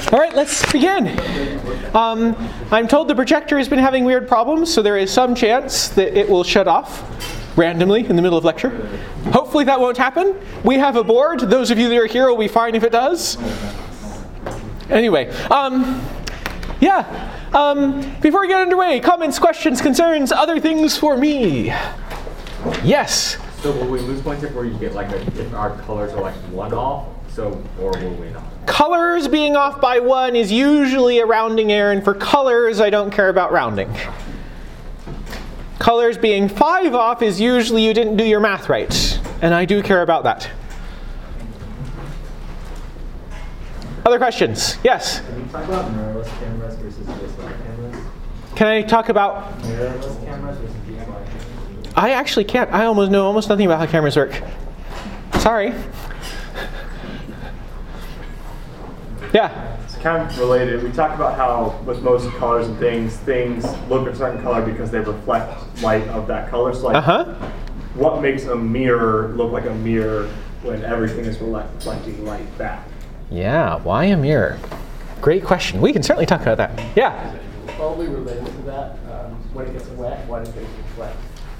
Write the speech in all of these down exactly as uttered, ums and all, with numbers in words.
All right, let's begin. Um, I'm told the projector has been having weird problems, so there is some chance that it will shut off randomly in the middle of lecture. Hopefully that won't happen. We have a board. Those of you that are here will be fine if it does. Anyway, um, yeah. Um, before we get underway, comments, questions, concerns, other things for me. Yes? So will we lose points if we get like a, if our colors are like one off? So, or will we not? Colors being off by one is usually a rounding error, and for colors, I don't care about rounding. Colors being five off is usually you didn't do your math right, and I do care about that. Other questions? Yes? Can you talk about mirrorless cameras versus D S L R cameras? Can I talk about Mirrorless cameras versus D S L R cameras? I actually can't. I almost know almost nothing about how cameras work. Sorry. Yeah. It's kind of related. We talked about how with most colors and things, things look a certain color because they reflect light of that color. So like, Uh-huh. what makes a mirror look like a mirror when everything is reflecting light back? Yeah, why a mirror? Great question. We can certainly talk about that. Yeah. Probably related to that, um, when it gets wet, why does it reflect?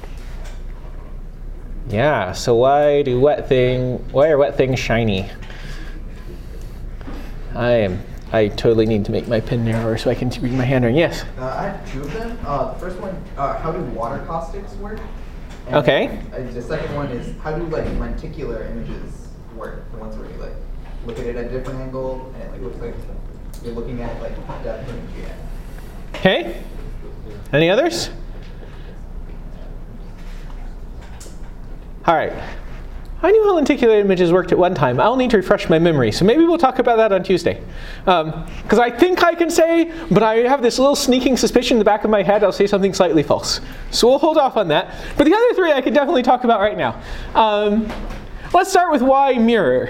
Yeah, so why do wet thing why are wet things shiny? I am I totally need to make my pen narrower so I can read my handwriting. Yes. Uh, I have two of them. Uh, the first one, uh, how do water caustics work? And Okay. uh, the second one is how do like lenticular images work? The ones where you like look at it at a different angle and it like looks like you're looking at like depth of G N. Okay. Any others? All right. I knew how lenticular images worked at one time. I'll need to refresh my memory, so maybe we'll talk about that on Tuesday. Because um, I think I can say, but I have this little sneaking suspicion in the back of my head I'll say something slightly false. So we'll hold off on that. But the other three I can definitely talk about right now. Um, let's start with why mirror.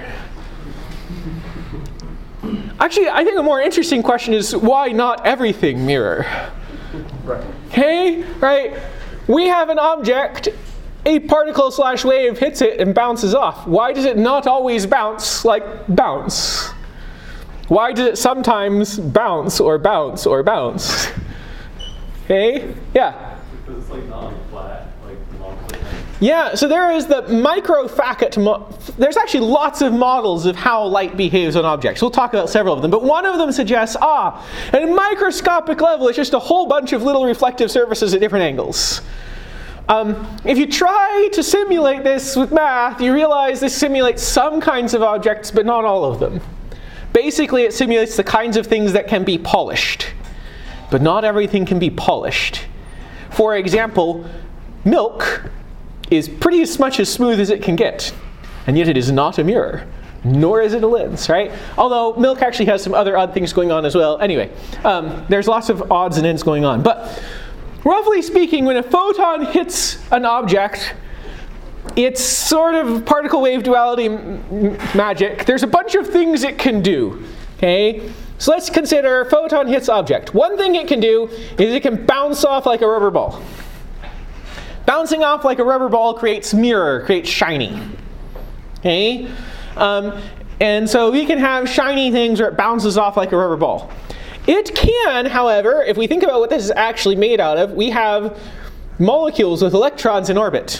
Actually, I think a more interesting question is why not everything mirror? Right. Okay, right? We have an object, a particle slash wave hits it and bounces off. Why does it not always bounce like bounce? Why does it sometimes bounce or bounce or bounce? Okay, yeah? Because it's like not flat, like long plane. Yeah, so there is the microfacket. Mo- There's actually lots of models of how light behaves on objects. We'll talk about several of them, but one of them suggests, ah, at a microscopic level, it's just a whole bunch of little reflective surfaces at different angles. Um, if you try to simulate this with math, you realize this simulates some kinds of objects, but not all of them. Basically, it simulates the kinds of things that can be polished, but not everything can be polished. For example, milk is pretty as much as smooth as it can get, and yet it is not a mirror, nor is it a lens, right? Although milk actually has some other odd things going on as well. Anyway, um, there's lots of odds and ends going on. But roughly speaking, when a photon hits an object, it's sort of particle wave duality m- magic. There's a bunch of things it can do, okay? So let's consider photon hits object. One thing it can do is it can bounce off like a rubber ball. Bouncing off like a rubber ball creates mirror, creates shiny. Okay? Um, and so we can have shiny things where it bounces off like a rubber ball. It can, however, if we think about what this is actually made out of, we have molecules with electrons in orbit.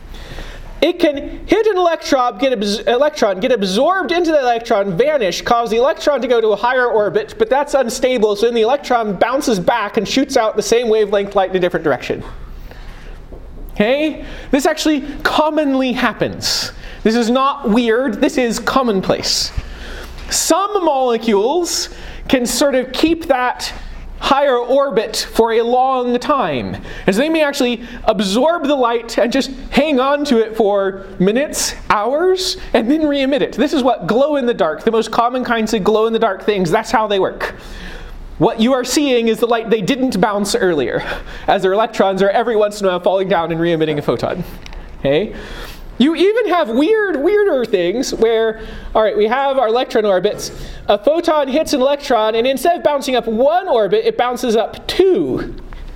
It can hit an electron, get, abs- electron, get absorbed into the electron, vanish, cause the electron to go to a higher orbit, but that's unstable, so then the electron bounces back and shoots out the same wavelength light in a different direction. Okay? This actually commonly happens. This is not weird, this is commonplace. Some molecules can sort of keep that higher orbit for a long time. And so they may actually absorb the light and just hang on to it for minutes, hours, and then re-emit it. This is what glow in the dark, the most common kinds of glow in the dark things, that's how they work. What you are seeing is the light they didn't bounce earlier, as their electrons are every once in a while falling down and re-emitting a photon. Okay? You even have weird, weirder things where, all right, we have our electron orbits. A photon hits an electron, and instead of bouncing up one orbit, it bounces up two.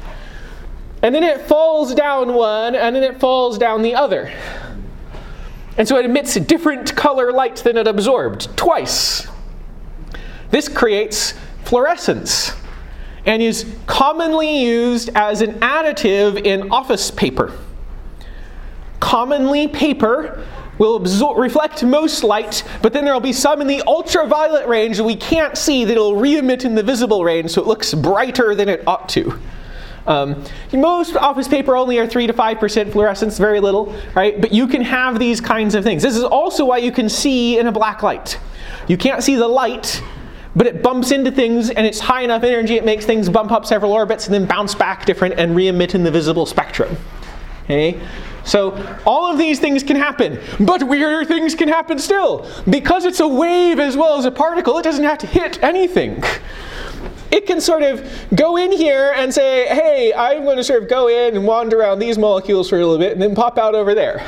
And then it falls down one, and then it falls down the other. And so it emits a different color light than it absorbed, twice. This creates fluorescence and is commonly used as an additive in office paper. Commonly, paper will absorb, reflect most light, but then there will be some in the ultraviolet range that we can't see that will re-emit in the visible range, so it looks brighter than it ought to. Um, most office paper only are three to five percent fluorescence, very little, right? But you can have these kinds of things. This is also why you can see in a black light. You can't see the light, but it bumps into things and it's high enough energy it makes things bump up several orbits and then bounce back different and re-emit in the visible spectrum. Okay? So all of these things can happen, but weirder things can happen still. Because it's a wave as well as a particle, it doesn't have to hit anything. It can sort of go in here and say, hey, I'm going to sort of go in and wander around these molecules for a little bit and then pop out over there.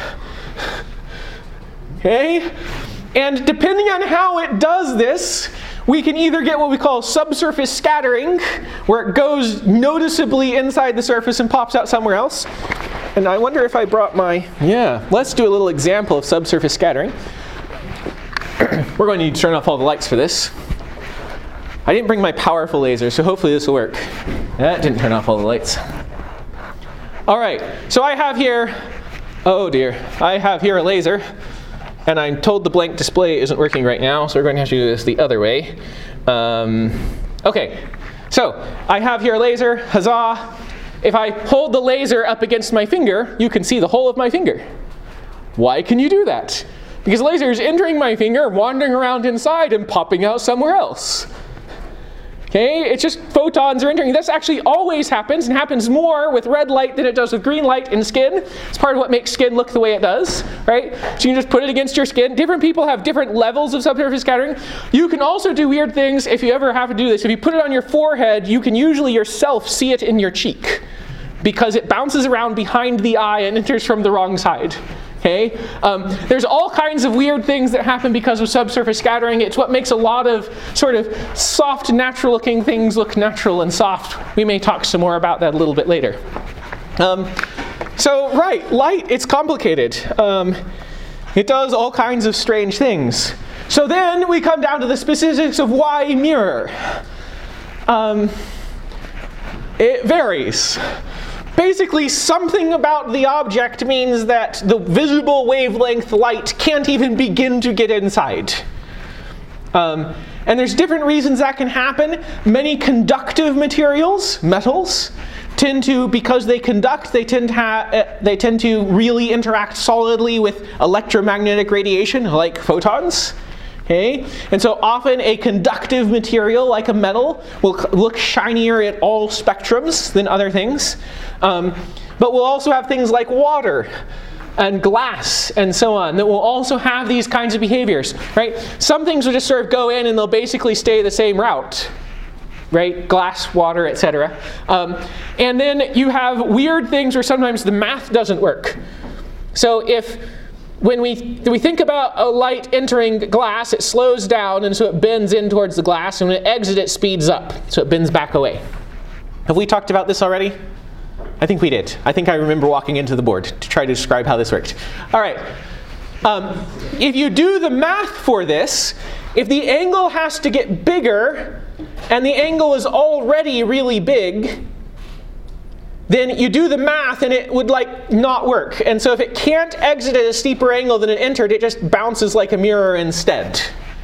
Okay? And depending on how it does this, we can either get what we call subsurface scattering, where it goes noticeably inside the surface and pops out somewhere else. And I wonder if I brought my, yeah, let's do a little example of subsurface scattering. We're going to need to turn off all the lights for this. I didn't bring my powerful laser, so hopefully this will work. That didn't turn off all the lights. All right, so I have here, oh dear, I have here a laser. And I'm told the blank display isn't working right now, so we're going to have to do this the other way. Um, okay, so I have here a laser, huzzah. If I hold the laser up against my finger, you can see the whole of my finger. Why can you do that? Because the laser is entering my finger, wandering around inside, and popping out somewhere else. Okay, it's just photons are entering. This actually always happens, and happens more with red light than it does with green light in skin. It's part of what makes skin look the way it does, right? So you can just put it against your skin. Different people have different levels of subsurface scattering. You can also do weird things if you ever have to do this. If you put it on your forehead, you can usually yourself see it in your cheek because it bounces around behind the eye and enters from the wrong side. Okay? Um, there's all kinds of weird things that happen because of subsurface scattering. It's what makes a lot of sort of soft, natural-looking things look natural and soft. We may talk some more about that a little bit later. Um, so, right, light, it's complicated. Um, it does all kinds of strange things. So then we come down to the specifics of why mirror. Um, it varies. Basically, something about the object means that the visible wavelength light can't even begin to get inside. Um, and there's different reasons that can happen. Many conductive materials, metals, tend to, because they conduct, they tend to, ha uh, they tend to really interact solidly with electromagnetic radiation, like photons. Okay? And so often a conductive material like a metal will look shinier at all spectrums than other things. Um, but we'll also have things like water and glass and so on that will also have these kinds of behaviors. Right? Some things will just sort of go in and they'll basically stay the same route. Right? Glass, water, et cetera. Um, and then you have weird things where sometimes the math doesn't work. So if When we, we think about a light entering glass, it slows down and so it bends in towards the glass, and when it exits it speeds up, so it bends back away. Have we talked about this already? I think we did. I think I remember walking into the board to try to describe how this worked. All right. Um, if you do the math for this, if the angle has to get bigger, and the angle is already really big, then you do the math and it would like not work. And so if it can't exit at a steeper angle than it entered, it just bounces like a mirror instead.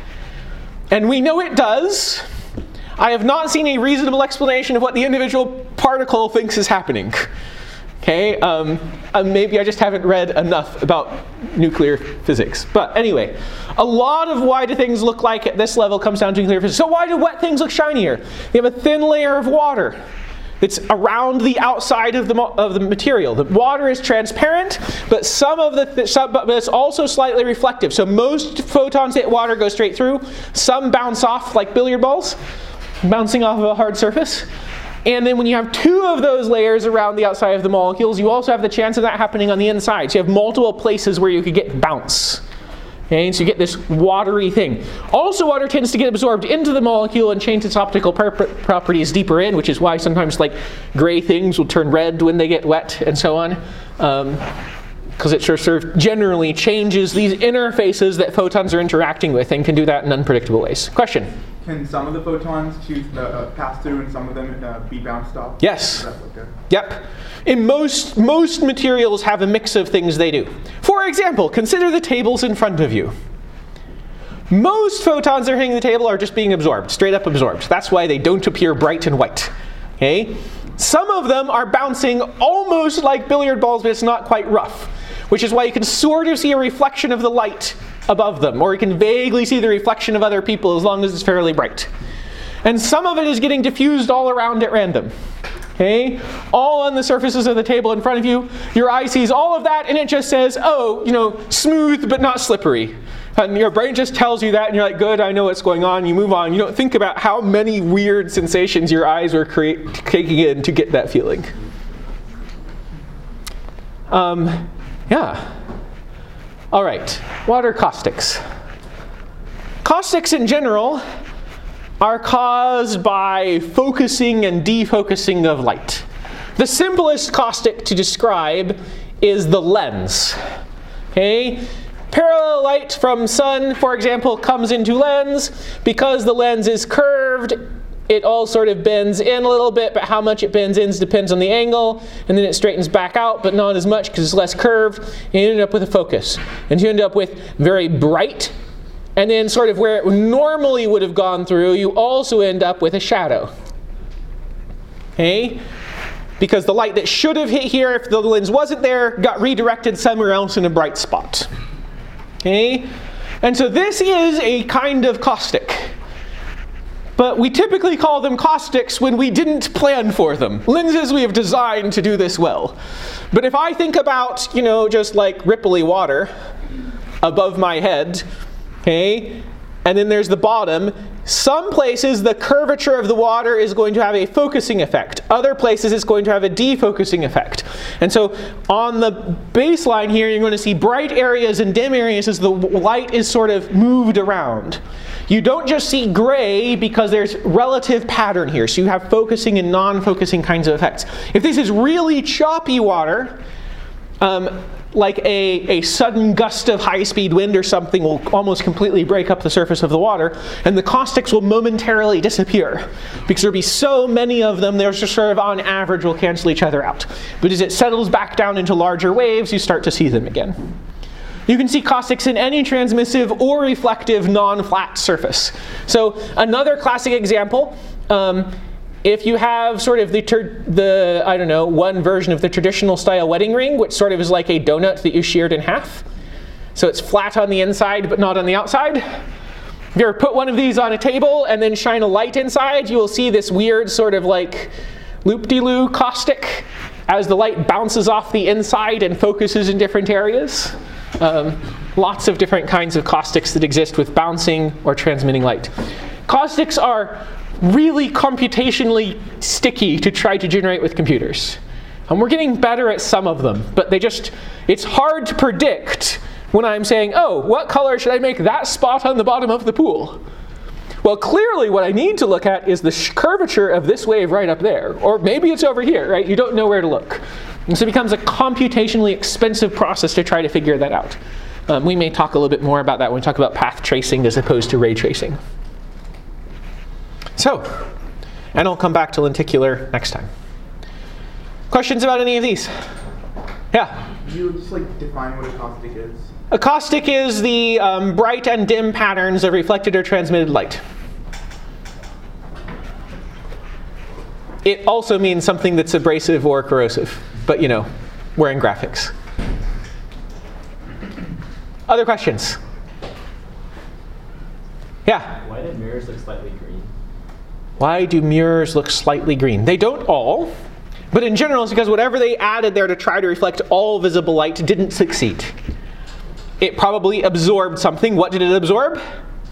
And we know it does. I have not seen a reasonable explanation of what the individual particle thinks is happening. Okay, um, uh, maybe I just haven't read enough about nuclear physics. But anyway, a lot of why do things look like at this level comes down to nuclear physics. So why do wet things look shinier? They have a thin layer of water. It's around the outside of the, of the material. The water is transparent, but some of the, th some, but it's also slightly reflective. So most photons hit water go straight through. Some bounce off like billiard balls, bouncing off of a hard surface. And then when you have two of those layers around the outside of the molecules, you also have the chance of that happening on the inside. So you have multiple places where you could get bounce. Okay, so you get this watery thing. Also, water tends to get absorbed into the molecule and change its optical properties deeper in, which is why sometimes like gray things will turn red when they get wet and so on. Um, because it sort of generally changes these interfaces that photons are interacting with and can do that in unpredictable ways. Question? can some of the photons choose the uh, pass through and some of them uh, be bounced off? Yes. Is that what they're- Yep. In most, most materials have a mix of things they do. For example, consider the tables in front of you. Most photons that are hitting the table are just being absorbed, straight up absorbed. That's why they don't appear bright and white. Okay? Some of them are bouncing almost like billiard balls, but it's not quite rough, which is why you can sort of see a reflection of the light above them, or you can vaguely see the reflection of other people as long as it's fairly bright. And some of it is getting diffused all around at random. Okay? All on the surfaces of the table in front of you. Your eye sees all of that and it just says, oh, you know, smooth but not slippery. And your brain just tells you that and you're like, good, I know what's going on. You move on. You don't think about how many weird sensations your eyes were create, taking in to get that feeling. Um, yeah. All right. What are caustics? Caustics in general are caused by focusing and defocusing of light. The simplest caustic to describe is the lens. Okay? Parallel light from sun, for example, comes into lens. Because the lens is curved, it all sort of bends in a little bit, but how much it bends in depends on the angle, and then it straightens back out, but not as much because it's less curved, and you end up with a focus. And you end up with very bright, and then sort of where it normally would have gone through, you also end up with a shadow. Okay? Because the light that should have hit here, if the lens wasn't there, got redirected somewhere else in a bright spot. Okay? And so this is a kind of caustic. But we typically call them caustics when we didn't plan for them. Lenses we have designed to do this well. But if I think about, you know, just like ripply water above my head, okay, and then there's the bottom, some places the curvature of the water is going to have a focusing effect. Other places it's going to have a defocusing effect. And so on the baseline here, you're going to see bright areas and dim areas as the light is sort of moved around. You don't just see gray because there's relative pattern here. So you have focusing and non-focusing kinds of effects. If this is really choppy water, um, like a, a sudden gust of high-speed wind or something will almost completely break up the surface of the water, and the caustics will momentarily disappear. Because there'll be so many of them, they're just sort of on average will cancel each other out. But as it settles back down into larger waves, you start to see them again. You can see caustics in any transmissive or reflective non-flat surface. So another classic example, um, if you have sort of the, the, I don't know, one version of the traditional style wedding ring, which sort of is like a donut that you sheared in half. So it's flat on the inside, but not on the outside. If you ever put one of these on a table and then shine a light inside, you will see this weird sort of like loop-de-loo caustic as the light bounces off the inside and focuses in different areas. Um, lots of different kinds of caustics that exist with bouncing or transmitting light. Caustics are really computationally sticky to try to generate with computers. And we're getting better at some of them, but they just, it's hard to predict when I'm saying, oh, what color should I make that spot on the bottom of the pool? Well, clearly what I need to look at is the curvature of this wave right up there. Or maybe it's over here, right? You don't know where to look. And so it becomes a computationally expensive process to try to figure that out. Um, we may talk a little bit more about that when we talk about path tracing as opposed to ray tracing. So, and I'll come back to lenticular next time. Questions about any of these? Yeah? Can you just like define what a caustic is? A caustic is the um, bright and dim patterns of reflected or transmitted light. It also means something that's abrasive or corrosive, but you know, we're in graphics. Other questions? Yeah? Why do mirrors look slightly green? Why do mirrors look slightly green? They don't all, but in general it's because whatever they added there to try to reflect all visible light didn't succeed. It probably absorbed something. What did it absorb?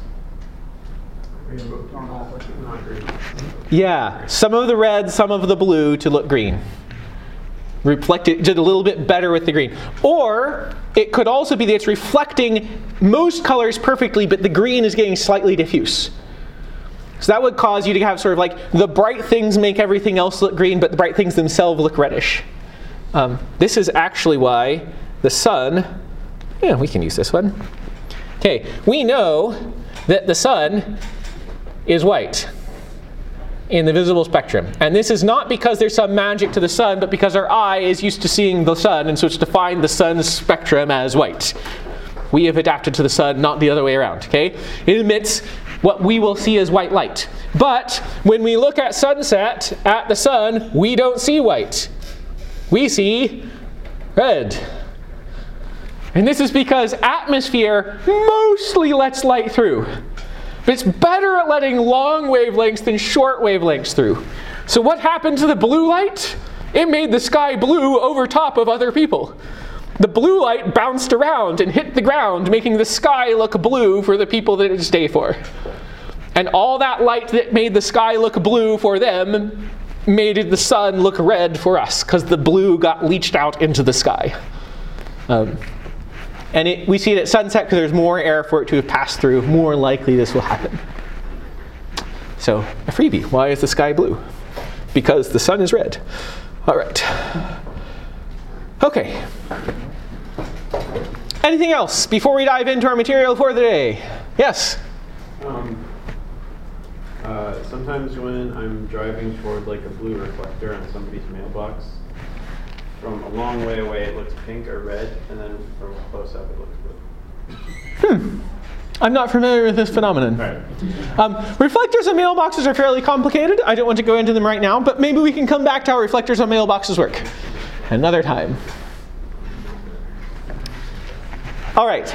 Yeah, some of the red, some of the blue to look green. Reflected, did a little bit better with the green. Or it could also be that it's reflecting most colors perfectly, but the green is getting slightly diffuse. So that would cause you to have sort of like the bright things make everything else look green, but the bright things themselves look reddish. Um, this is actually why the sun, yeah, we can use this one. Okay, we know that the sun is white in the visible spectrum. And this is not because there's some magic to the sun, but because our eye is used to seeing the sun, and so it's defined the sun's spectrum as white. We have adapted to the sun, not the other way around, okay? It emits what we will see as white light. But when we look at sunset at the sun, we don't see white. We see red. And this is because atmosphere mostly lets light through. But it's better at letting long wavelengths than short wavelengths through. So what happened to the blue light? It made the sky blue over top of other people. The blue light bounced around and hit the ground, making the sky look blue for the people that it would stay for. And all that light that made the sky look blue for them made the sun look red for us, because the blue got leached out into the sky. Um, and it, we see it at sunset because there's more air for it to have passed through. More likely this will happen. So, a freebie. Why is the sky blue? Because the sun is red. All right. Okay. Anything else before we dive into our material for the day? Yes? Um, uh, sometimes when I'm driving toward like a blue reflector on somebody's mailbox, from a long way away it looks pink or red, and then from close up it looks blue. Hmm. I'm not familiar with this phenomenon. Right. Um, reflectors on mailboxes are fairly complicated. I don't want to go into them right now, but maybe we can come back to how reflectors on mailboxes work another time. All right.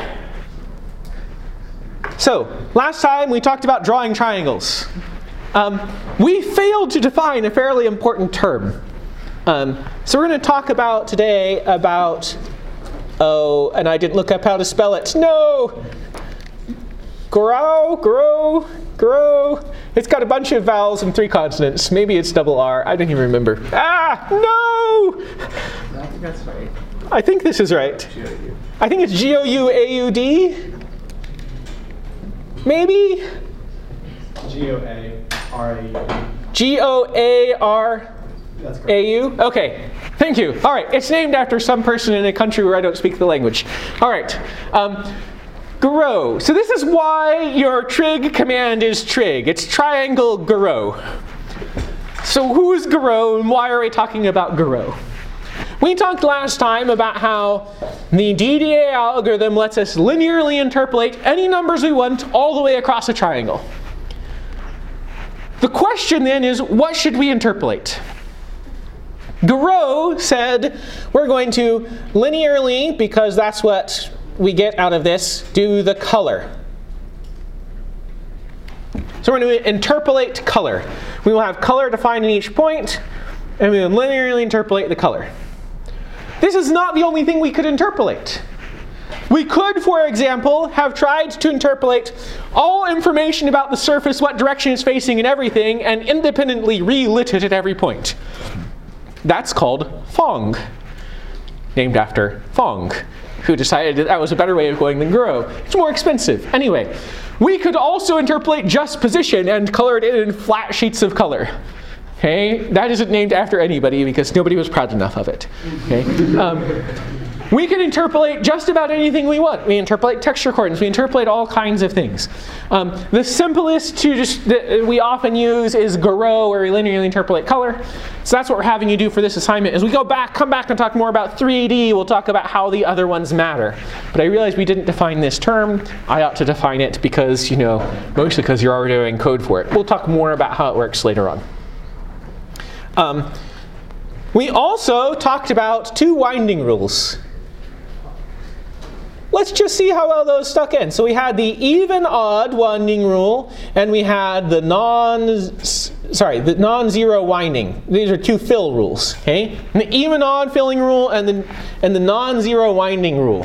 So, last time we talked about drawing triangles. Um, we failed to define a fairly important term. Um, so we're going to talk about today about, oh, and I didn't look up how to spell it. No! Grow, grow, grow. It's got a bunch of vowels and three consonants. Maybe it's double R. I don't even remember. Ah, no! I think that's right. I think this is right. I think it's G O U A U D. Maybe? G O A R A U. G O A R That's correct. A U? Okay, thank you. All right, it's named after some person in a country where I don't speak the language. All right, um, grow. So this is why your trig command is trig. It's triangle grow. So who's grow and why are we talking about grow? We talked last time about how the D D A algorithm lets us linearly interpolate any numbers we want all the way across a triangle. The question then is, what should we interpolate? Grow said we're going to linearly, because that's what we get out of this, do the color. So we're going to interpolate color. We will have color defined in each point, and we will linearly interpolate the color. This is not the only thing we could interpolate. We could, for example, have tried to interpolate all information about the surface, what direction it's facing and everything, and independently relit it at every point. That's called Phong, named after Phong, who decided that that was a better way of going than grow. It's more expensive. Anyway, we could also interpolate just position and color it in flat sheets of color. Okay, that isn't named after anybody because nobody was proud enough of it. Okay, um, we can interpolate just about anything we want. We interpolate texture coordinates. We interpolate all kinds of things. Um, the simplest to just that we often use is grow, where we linearly interpolate color. So that's what we're having you do for this assignment. As we go back, come back and talk more about three D, we'll talk about how the other ones matter. But I realize we didn't define this term. I ought to define it because, you know, mostly because you're already doing code for it. We'll talk more about how it works later on. Um, we also talked about two winding rules. Let's just see how well those stuck in. So we had the even-odd winding rule, and we had the non, sorry, the non-zero winding. These are two fill rules. Okay, and the even-odd filling rule and the and the non-zero winding rule.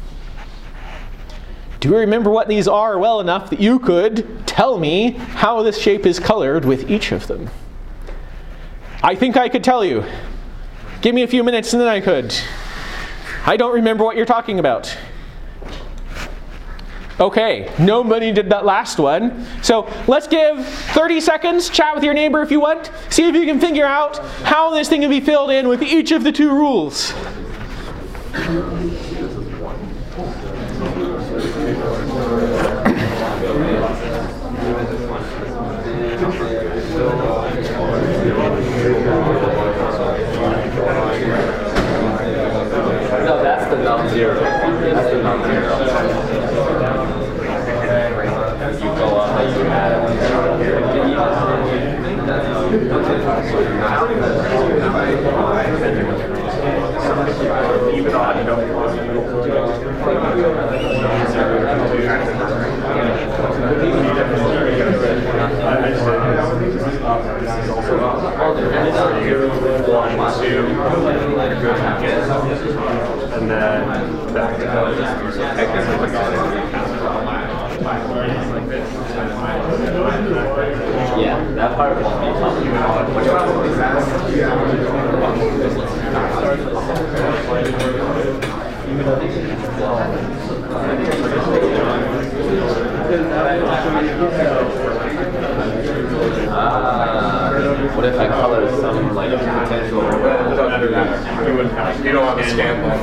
Do you remember what these are well enough that you could tell me how this shape is colored with each of them? I think I could tell you. Give me a few minutes and then I could. I don't remember what you're talking about. Okay, nobody did that last one. So let's give thirty seconds, chat with your neighbor if you want. See if you can figure out how this thing can be filled in with each of the two rules. That part won't be coming. Which one is uh, what if I color some like potential? You don't want the scan ball.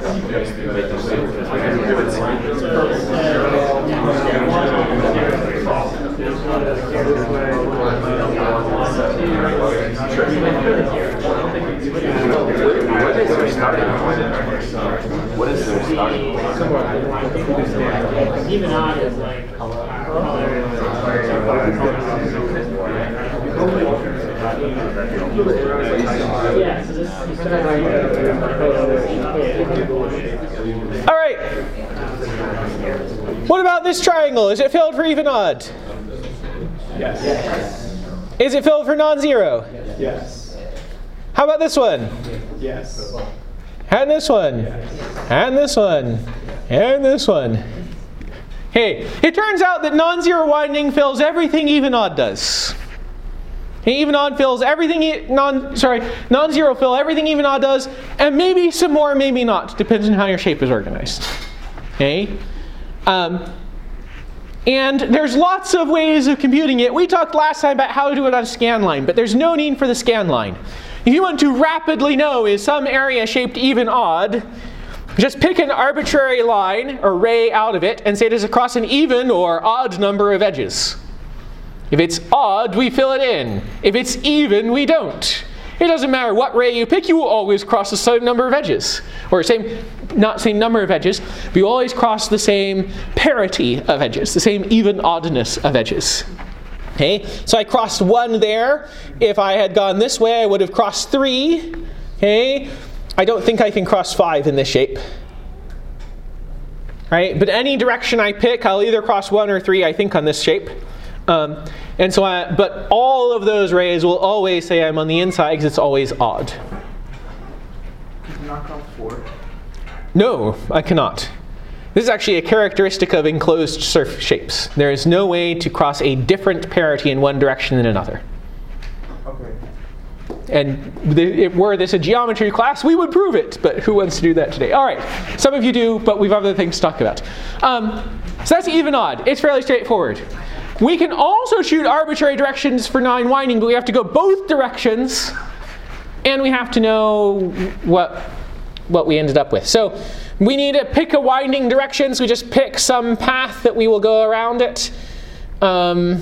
What is their starting point? What is their starting point? Even odd is like yeah, so this All right. What about this triangle? Is it filled for even odd? Yes. Is it filled for non-zero? Yes. How about this one? Yes. And this one? And this one? And this one? Hey, it turns out that non-zero winding fills everything even odd does. Even odd fills everything, e non, sorry, non-zero fill everything even odd does, and maybe some more, maybe not, depends on how your shape is organized. Okay? Um, and there's lots of ways of computing it. We talked last time about how to do it on a scan line, but there's no need for the scan line. If you want to rapidly know is some area shaped even odd, just pick an arbitrary line, or ray out of it, and say it is across an even or odd number of edges. If it's odd, we fill it in. If it's even, we don't. It doesn't matter what ray you pick, you will always cross the same number of edges. Or same, not same number of edges, but you always cross the same parity of edges, the same even oddness of edges. Okay, so I crossed one there. If I had gone this way, I would have crossed three. Okay, I don't think I can cross five in this shape. Right, but any direction I pick, I'll either cross one or three, I think, on this shape. Um, and so, I, but all of those rays will always say I'm on the inside because it's always odd. Can you not cross four? No, I cannot. This is actually a characteristic of enclosed surf shapes. There is no way to cross a different parity in one direction than another. Okay. And if were this a geometry class, we would prove it. But who wants to do that today? All right, some of you do, but we've other things to talk about. Um, so that's even odd. It's fairly straightforward. We can also shoot arbitrary directions for non-winding, but we have to go both directions, and we have to know what, what we ended up with. So we need to pick a winding direction, so we just pick some path that we will go around it. Um,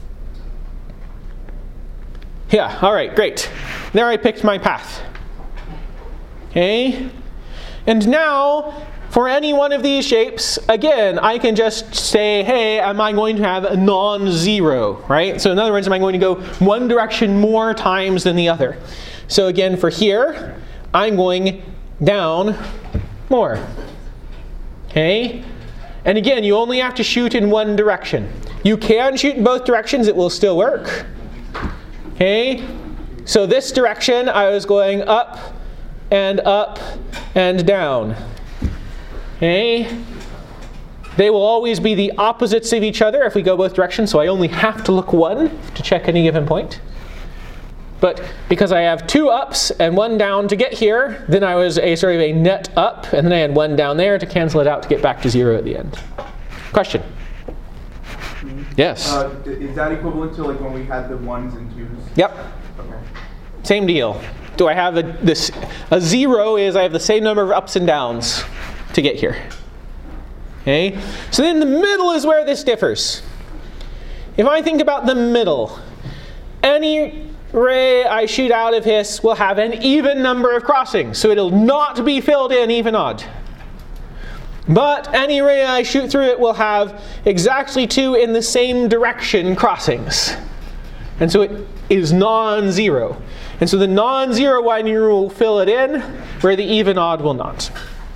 yeah, all right, great. There I picked my path. Okay, and now, for any one of these shapes, again, I can just say, hey, am I going to have a non-zero, right? So in other words, am I going to go one direction more times than the other? So again, for here, I'm going down more. Okay? And again, you only have to shoot in one direction. You can shoot in both directions, it will still work. Okay? So this direction, I was going up and up and down. Okay. They will always be the opposites of each other if we go both directions, so I only have to look one to check any given point. But because I have two ups and one down to get here, then I was a sort of a net up, and then I had one down there to cancel it out to get back to zero at the end. Question? Yes? Uh, is that equivalent to like when we had the ones and twos? Yep. Okay. Same deal. Do I have a, this, a zero is I have the same number of ups and downs to get here. Okay? So then the middle is where this differs. If I think about the middle, any ray I shoot out of this will have an even number of crossings, so it'll not be filled in even odd. But any ray I shoot through it will have exactly two in the same direction crossings. And so it is non-zero. And so the non-zero winding rule will fill it in, where the even odd will not.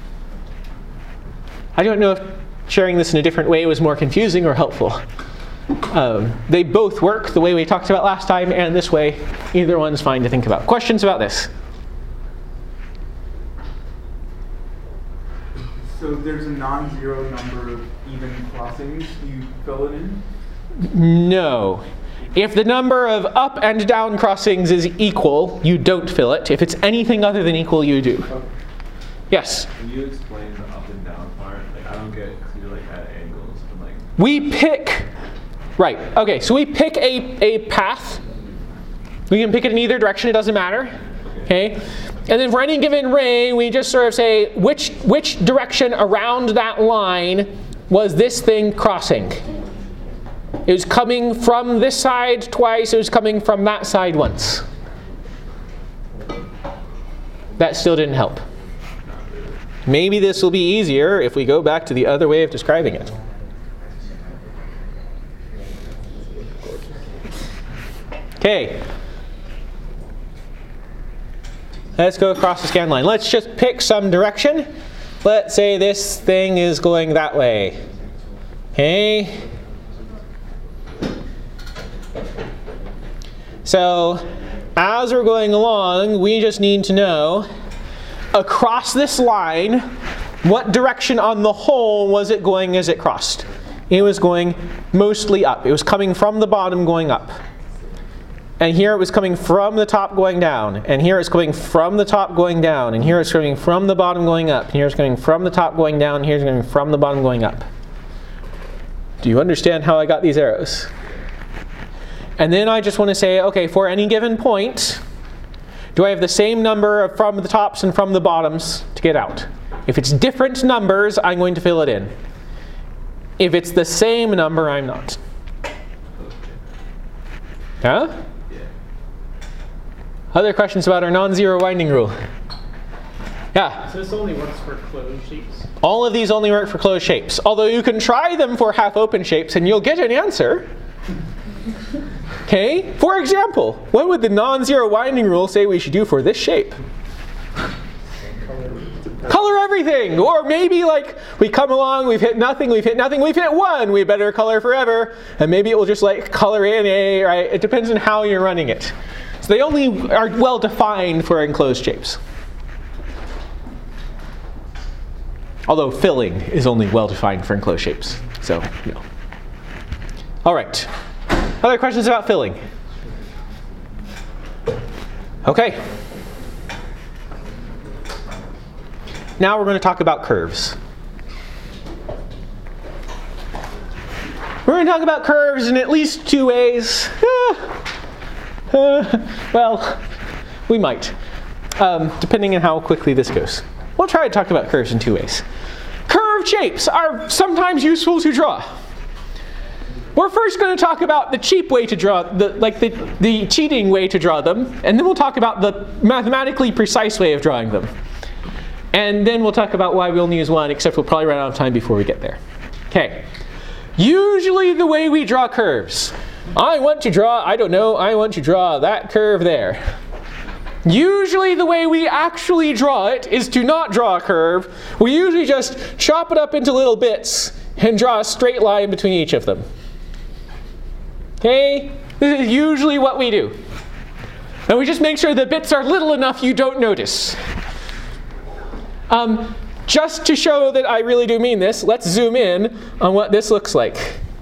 I don't know if sharing this in a different way was more confusing or helpful. Um, they both work the way we talked about last time, and this way, either one's fine to think about. Questions about this? So there's a non-zero number of even crossings. You fill it in? No. If the number of up and down crossings is equal, you don't fill it. If it's anything other than equal, you do. Yes? Can you explain the up and down part? Like, I don't get it because you like at angles. And like We pick, right, okay, so we pick a, a path. We can pick it in either direction, it doesn't matter. Okay? And then for any given ray, we just sort of say which, which direction around that line was this thing crossing. It was coming from this side twice, it was coming from that side once. That still didn't help. Maybe this will be easier if we go back to the other way of describing it. Okay. Let's go across the scan line. Let's just pick some direction. Let's say this thing is going that way. Okay. So, as we're going along, we just need to know, across this line, what direction on the whole was it going as it crossed? It was going mostly up. It was coming from the bottom going up. And here it was coming from the top going down. And here it's coming from the top going down. And here it's coming from the bottom going up. And here it's coming from the top going down. And here it's coming from the bottom going up. Do you understand how I got these arrows? And then I just want to say, okay, for any given point, do I have the same number of from the tops and from the bottoms to get out? If it's different numbers, I'm going to fill it in. If it's the same number, I'm not. Huh? Other questions about our non-zero winding rule? Yeah? So this only works for closed shapes? All of these only work for closed shapes. Although you can try them for half-open shapes and you'll get an answer. Okay? For example, what would the non-zero winding rule say we should do for this shape? Color everything! Or maybe like we come along, we've hit nothing, we've hit nothing, we've hit one, we better color forever. And maybe it will just like color in a, right? It depends on how you're running it. So they only are well defined for enclosed shapes. Although filling is only well defined for enclosed shapes. So, you know. All right. Other questions about filling? Okay. Now we're going to talk about curves. We're going to talk about curves in at least two ways. Uh, uh, well, we might, um, depending on how quickly this goes. We'll try to talk about curves in two ways. Curved shapes are sometimes useful to draw. We're first going to talk about the cheap way to draw, the, like the, the cheating way to draw them, and then we'll talk about the mathematically precise way of drawing them. And then we'll talk about why we only use one, except we'll probably run out of time before we get there. Okay. Usually the way we draw curves. I want to draw, I don't know, I want to draw that curve there. Usually the way we actually draw it is to not draw a curve. We usually just chop it up into little bits and draw a straight line between each of them. Okay? This is usually what we do. And we just make sure the bits are little enough you don't notice. Um, just to show that I really do mean this, let's zoom in on what this looks like.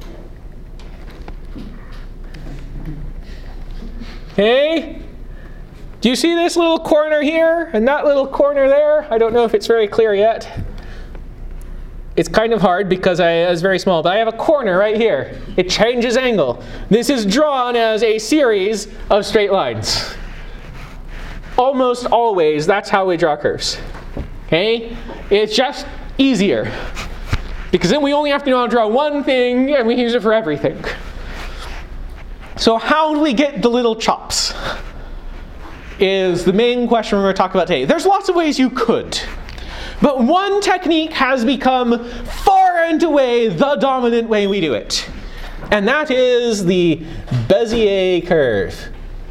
Okay? Do you see this little corner here and that little corner there? I don't know if it's very clear yet. It's kind of hard because I was very small, but I have a corner right here. It changes angle. This is drawn as a series of straight lines. Almost always, that's how we draw curves. Okay? It's just easier. Because then we only have to know how to draw one thing and we use it for everything. So how do we get the little chops? Is the main question we're going to talk about today. There's lots of ways you could. But one technique has become far and away the dominant way we do it. And that is the Bezier curve.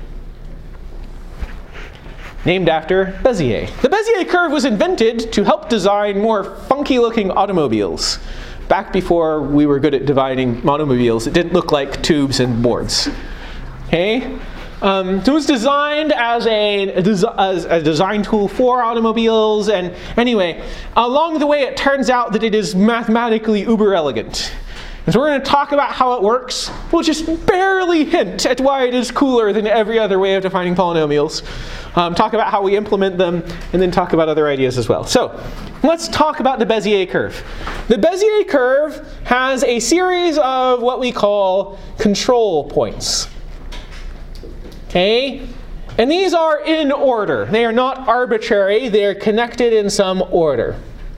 Named after Bezier. The Bezier curve was invented to help design more funky looking automobiles. Back before we were good at dividing automobiles, it didn't look like tubes and boards. Okay? Um, so it was designed as a, as a design tool for automobiles, and anyway, along the way it turns out that it is mathematically uber elegant. And so we're going to talk about how it works. We'll just barely hint at why it is cooler than every other way of defining polynomials. Um, talk about how we implement them, and then talk about other ideas as well. So let's talk about the Bezier curve. The Bezier curve has a series of what we call control points. Okay? And these are in order. They are not arbitrary. They are connected in some order.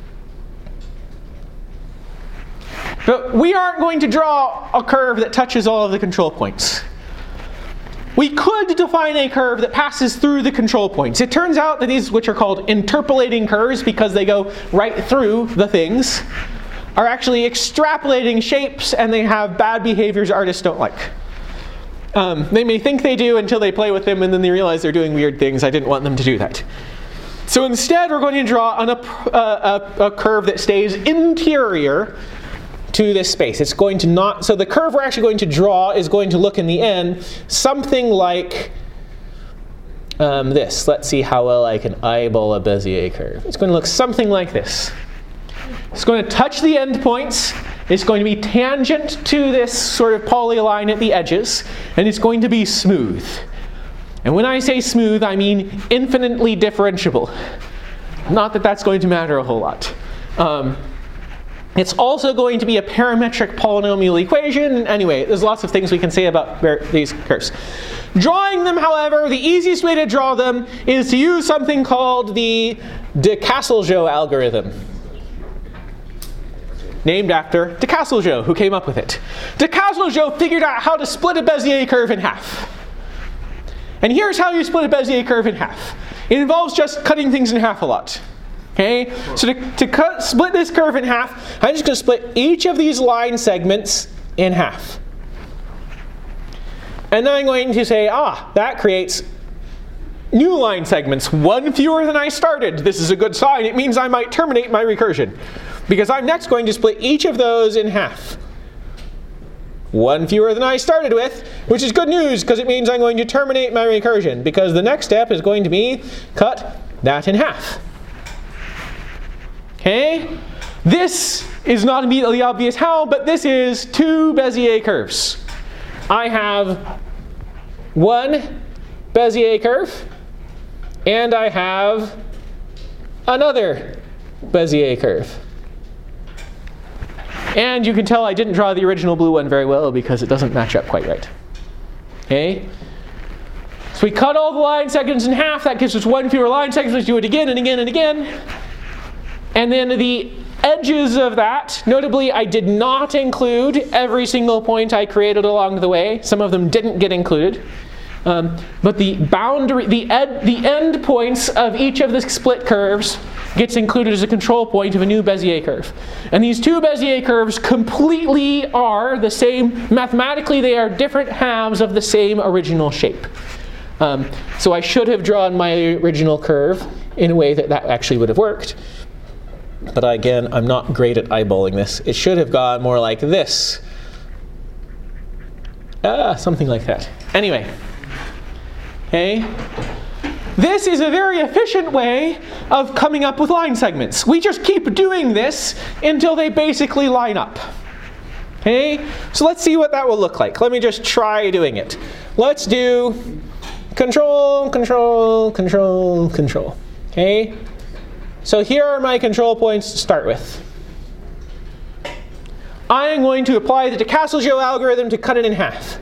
But we aren't going to draw a curve that touches all of the control points. We could define a curve that passes through the control points. It turns out that these, which are called interpolating curves because they go right through the things, are actually extrapolating shapes, and they have bad behaviors artists don't like. Um, they may think they do until they play with them, and then they realize they're doing weird things. I didn't want them to do that. So instead, we're going to draw an, a, a, a curve that stays interior to this space. It's going to not, so the curve we're actually going to draw is going to look in the end something like um, this. Let's see how well I can eyeball a Bezier curve. It's going to look something like this. It's going to touch the endpoints. It's going to be tangent to this sort of polyline at the edges, and it's going to be smooth. And when I say smooth, I mean infinitely differentiable. Not that that's going to matter a whole lot. Um, It's also going to be a parametric polynomial equation. Anyway, there's lots of things we can say about these curves. Drawing them, however, the easiest way to draw them is to use something called the de Castelgeau algorithm, named after de Castelgeau, who came up with it. De Castelgeau figured out how to split a Bezier curve in half. And here's how you split a Bezier curve in half. It involves just cutting things in half a lot. Okay, so to, to cut, split this curve in half, I'm just going to split each of these line segments in half. And then I'm going to say, ah, that creates new line segments, one fewer than I started. This is a good sign. It means I might terminate my recursion, because I'm next going to split each of those in half. One fewer than I started with, which is good news, because it means I'm going to terminate my recursion, because the next step is going to be cut that in half. Okay? This is not immediately obvious how, but this is two Bezier curves. I have one Bezier curve, and I have another Bezier curve. And you can tell I didn't draw the original blue one very well because it doesn't match up quite right. Okay? So we cut all the line segments in half. That gives us one fewer line segments. Let's do it again and again and again. And then the edges of that, notably I did not include every single point I created along the way. Some of them didn't get included. Um, but the boundary, the, ed, the end points of each of the split curves gets included as a control point of a new Bezier curve. And these two Bezier curves completely are the same, mathematically they are different halves of the same original shape. Um, so I should have drawn my original curve in a way that that actually would have worked. But again, I'm not great at eyeballing this. It should have gone more like this. Ah, something like that. Anyway. Okay. This is a very efficient way of coming up with line segments. We just keep doing this until they basically line up. Okay? So let's see what that will look like. Let me just try doing it. Let's do control, control, control, control. Okay? So here are my control points to start with. I am going to apply the de Castelgeau algorithm to cut it in half.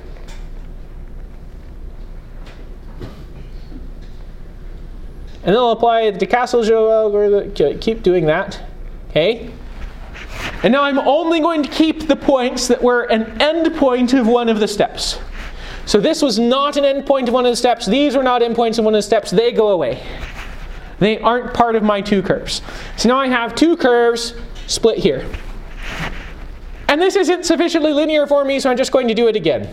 And then I'll apply the de Castelgeau algorithm, keep doing that. Okay? And now I'm only going to keep the points that were an end point of one of the steps. So this was not an end point of one of the steps. These were not endpoints of one of the steps. They go away. They aren't part of my two curves. So now I have two curves split here. And this isn't sufficiently linear for me, so I'm just going to do it again.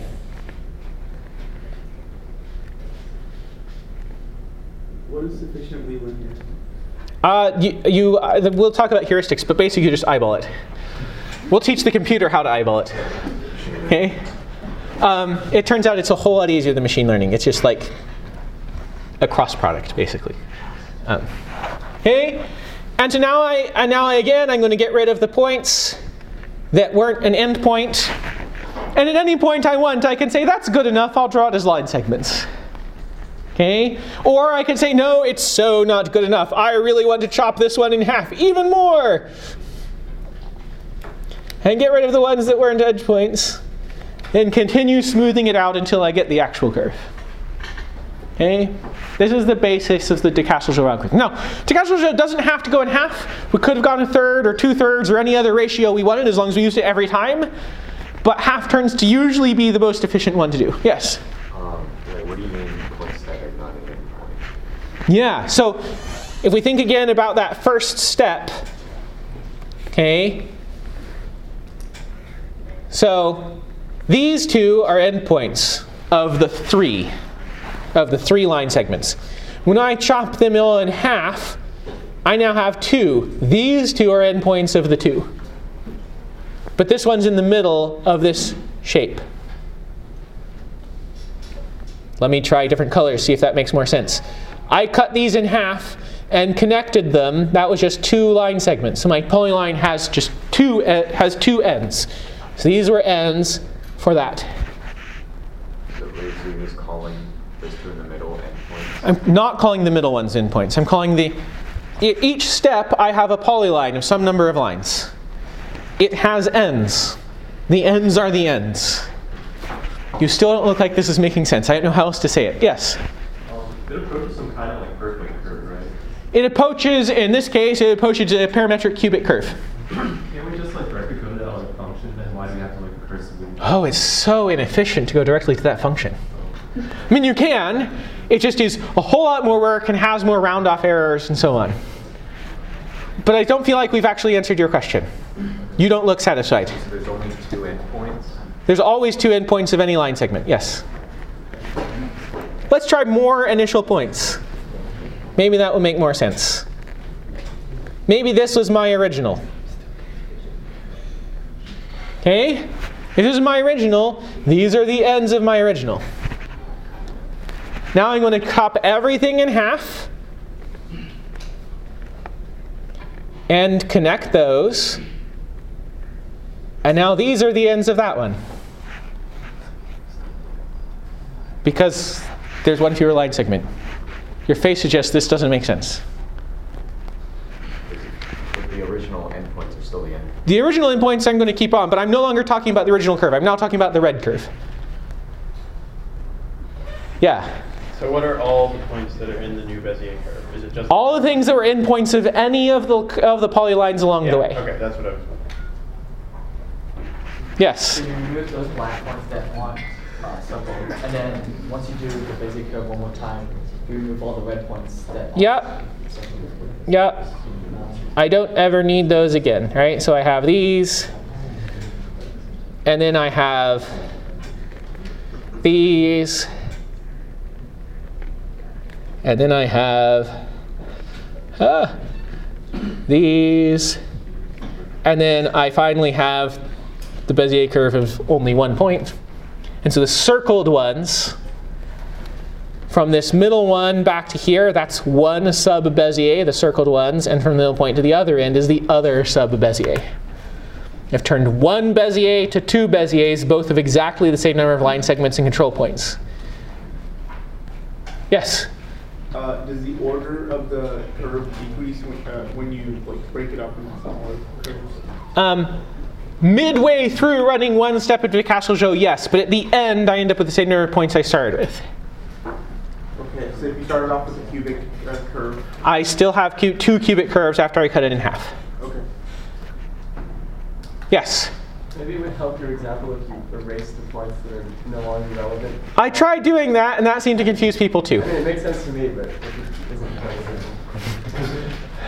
What is sufficiently linear? Uh, you, you, uh, we'll talk about heuristics, but basically you just eyeball it. We'll teach the computer how to eyeball it. Okay? Um, it turns out it's a whole lot easier than machine learning. It's just like a cross product, basically. Um, okay? And so now I, and now I, again, I'm going to get rid of the points. that weren't an endpoint. And at any point I want, I can say, that's good enough, I'll draw it as line segments. Okay? Or I can say, no, it's so not good enough. I really want to chop this one in half even more. And get rid of the ones that weren't edge points. And continue smoothing it out until I get the actual curve. Okay? This is the basis of the de Castelzhou round click. Now, de Castelzhou doesn't have to go in half. We could have gone a third or two thirds or any other ratio we wanted as long as we used it every time. But half turns to usually be the most efficient one to do. Yes? Um, like, what do you mean points that are not an endpoint? Yeah, so if we think again about that first step, okay? So these two are endpoints of the three, of the three line segments. When I chop them all in half, I now have two. These two are endpoints of the two. But this one's in the middle of this shape. Let me try different colors, see if that makes more sense. I cut these in half and connected them. That was just two line segments. So my polyline has just two, uh, has two ends. So these were ends for that. So basically just calling those two in the middle endpoints? I'm not calling the middle ones endpoints. I'm calling the, each step I have a polyline of some number of lines. It has ends. The ends are the ends. You still don't look like this is making sense. I don't know how else to say it. Yes? Um, it approaches some kind of like perfect curve, right? It approaches, in this case, it approaches a parametric cubic curve. Can't we just like directly go to that as a function? Then why do we have to like recursively? Oh, it's so inefficient to go directly to that function. I mean, you can. It just is a whole lot more work and has more round-off errors and so on. But I don't feel like we've actually answered your question. You don't look satisfied. So there's only two endpoints? There's always two endpoints of any line segment. Yes. Let's try more initial points. Maybe that will make more sense. Maybe this was my original. Okay? If this is my original, these are the ends of my original. Now I'm going to chop everything in half and connect those. And now these are the ends of that one. Because there's one fewer line segment. Your face suggests this doesn't make sense. But the original endpoints are still the end. The original endpoints I'm going to keep on, but I'm no longer talking about the original curve. I'm now talking about the red curve. Yeah? So what are all the points that are in the new Bezier curve? Is it just All the things that were endpoints of any of the of the polylines along yeah, the way. Okay, that's what I was wondering. Yes? So you remove those black ones that aren't uh, circled, and then once you do the basic curve one more time, you remove all the red points that Yep. aren't circled. Yep. I don't ever need those again, right? So I have these, and then I have these, and then I have uh, these, and then I finally have the Bezier curve of only one point. And so the circled ones, from this middle one back to here, that's one sub-Bezier, the circled ones, and from the middle point to the other end is the other sub-Bezier. I've turned one Bezier to two Beziers, both of exactly the same number of line segments and control points. Yes? Uh, does the order of the curve decrease when, uh, when you like break it up into smaller curves? Um, midway through running one step of de Castelzhou, yes, but at the end I end up with the same number of points I started with. Okay, so if you started off with a cubic uh, curve. I still have cu two cubic curves after I cut it in half. Okay. Yes? Maybe it would help your example if you erase the points that are no longer relevant. I tried doing that, and that seemed to confuse people too. I mean, it makes sense to me, but it isn't quite simple.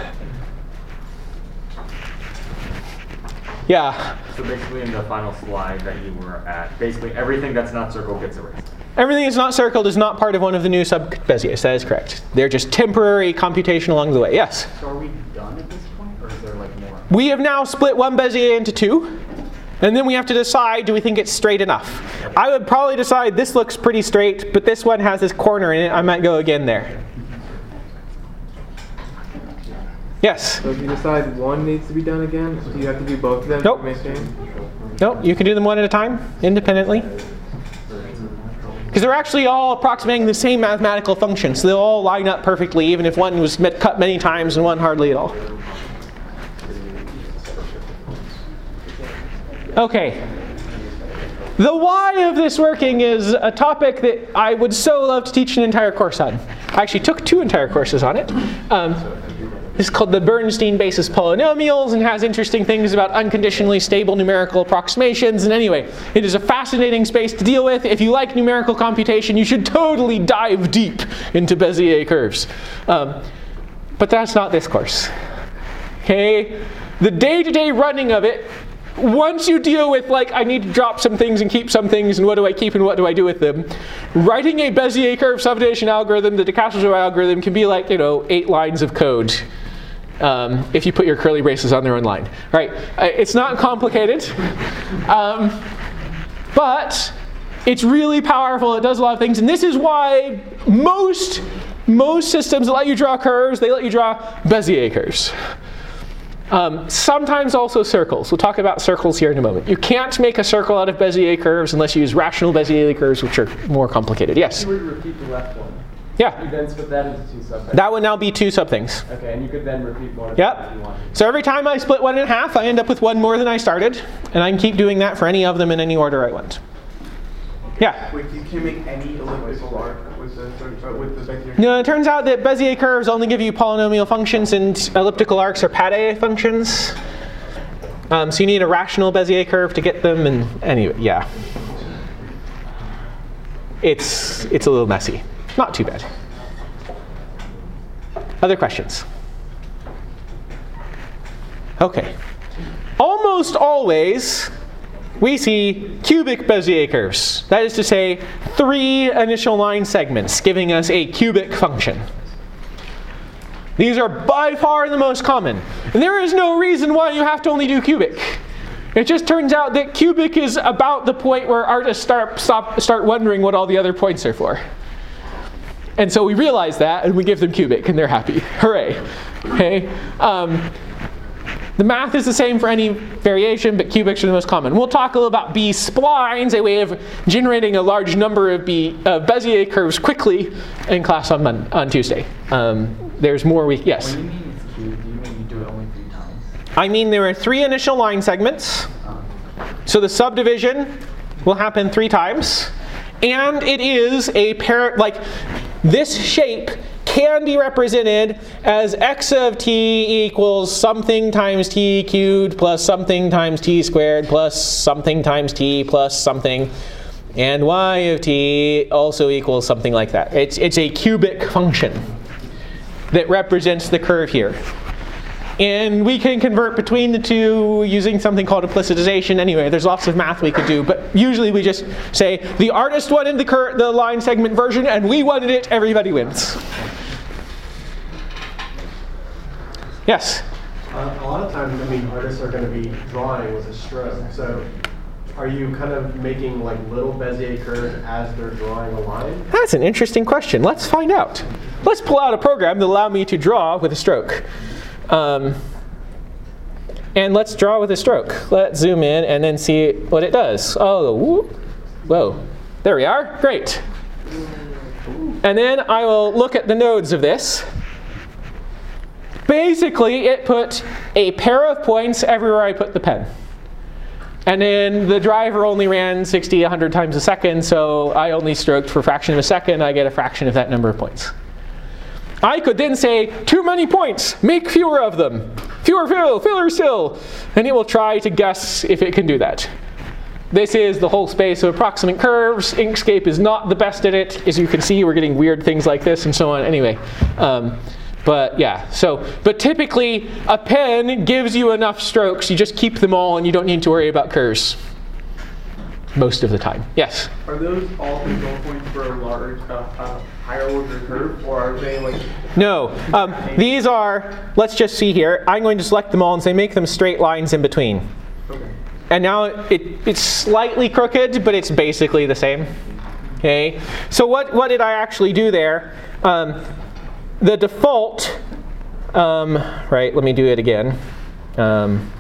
Yeah. So basically in the final slide that you were at, basically everything that's not circled gets erased. Everything that's not circled is not part of one of the new sub-Beziers. That is correct. They're just temporary computation along the way. Yes? So are we done at this point, or is there like more? We have now split one Bezier into two, and then we have to decide, do we think it's straight enough? I would probably decide this looks pretty straight, but this one has this corner in it. I might go again there. Yes? So if you decide one needs to be done again, do you have to do both of them Nope. to maintain? Nope, you can do them one at a time, independently. Because they're actually all approximating the same mathematical function, so they'll all line up perfectly, even if one was met- cut many times and one hardly at all. Okay. The why of this working is a topic that I would so love to teach an entire course on. I actually took two entire courses on it. Um, this is called the Bernstein basis polynomials and has interesting things about unconditionally stable numerical approximations. And anyway, it is a fascinating space to deal with. If you like numerical computation, you should totally dive deep into Bezier curves. Um, but that's not this course. Okay? The day-to-day running of it, once you deal with, like, I need to drop some things and keep some things, and what do I keep and what do I do with them, writing a Bezier curve subdivision algorithm, the de Castro algorithm, can be like, you know, eight lines of code um, if you put your curly braces on their own line. Right? It's not complicated, um, but it's really powerful. It does a lot of things, and this is why most most systems that let you draw curves, they let you draw Bezier curves. Um, sometimes also circles. We'll talk about circles here in a moment. You can't make a circle out of Bezier curves unless you use rational Bezier curves, which are more complicated. Yes? If you were to repeat the left one, Yeah. you then split that into two subthings. That would now be two subthings. Okay, and you could then repeat more of them if you Yep. want. So every time I split one in half, I end up with one more than I started. And I can keep doing that for any of them in any order I want. Yeah? Wait, you can't make any elliptical arc with the uh, with the Bezier. No, it turns out that Bezier curves only give you polynomial functions and elliptical arcs are Pade functions. Um, so you need a rational Bezier curve to get them, and anyway, yeah. It's, it's a little messy. Not too bad. Other questions? Okay. Almost always, we see cubic Bezier curves. That is to say, three initial line segments giving us a cubic function. These are by far the most common. And there is no reason why you have to only do cubic. It just turns out that cubic is about the point where artists start, stop, start wondering what all the other points are for. And so we realize that, and we give them cubic, and they're happy. Hooray. Okay? Um, The math is the same for any variation, but cubics are the most common. We'll talk a little about B-splines, a way of generating a large number of B, uh, Bezier curves quickly in class on, Mon on Tuesday. Um, there's more we, yes? When you mean it's cubed, do you mean you do it only three times? I mean there are three initial line segments. Um, So the subdivision will happen three times. And it is a pair, like this shape can be represented as x of t equals something times t cubed plus something times t squared plus something times t plus something, and y of t also equals something like that. It's, it's a cubic function that represents the curve here. And we can convert between the two using something called implicitization. Anyway, there's lots of math we could do, but usually we just say the artist wanted the, cur the line segment version and we wanted it, everybody wins. Yes? Uh, a lot of times, I mean, artists are going to be drawing with a stroke. So are you kind of making like little Bezier curves as they're drawing a line? That's an interesting question. Let's find out. Let's pull out a program that allows me to draw with a stroke. Um, and let's draw with a stroke. Let's zoom in and then see what it does. Oh, whoop. Whoa. There we are. Great. And then I will look at the nodes of this. Basically, it put a pair of points everywhere I put the pen. And then the driver only ran sixty, a hundred times a second, so I only stroked for a fraction of a second. I get a fraction of that number of points. I could then say, too many points, make fewer of them. Fewer fill, filler still. And it will try to guess if it can do that. This is the whole space of approximate curves. Inkscape is not the best at it. As you can see, we're getting weird things like this and so on. Anyway, um, but yeah, so, but typically a pen gives you enough strokes. You just keep them all and you don't need to worry about curves most of the time. Yes? Are those all control points for a large, uh, uh, higher order curve, or are they like? No. Um, these are, let's just see here. I'm going to select them all and say make them straight lines in between. Okay. And now it, it's slightly crooked, but it's basically the same. Okay. So what, what did I actually do there? Um, the default Um, right, let me do it again. Um,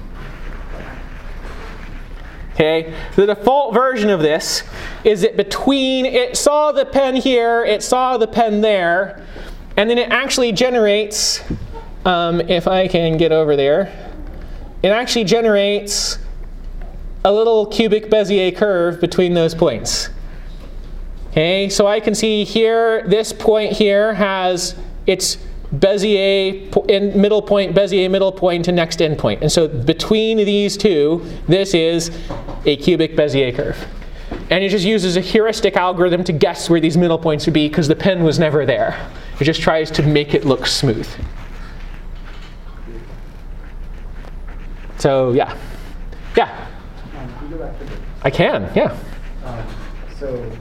okay, the default version of this is that between, it saw the pen here, it saw the pen there, and then it actually generates, um, if I can get over there, it actually generates a little cubic Bezier curve between those points. Okay, so I can see here, this point here has its Bezier in middle point, Bezier middle point, and next endpoint. And so between these two, this is a cubic Bezier curve. And it just uses a heuristic algorithm to guess where these middle points would be because the pen was never there. It just tries to make it look smooth. So yeah. Yeah? Um, can you go back to the, I can, yeah. um, so,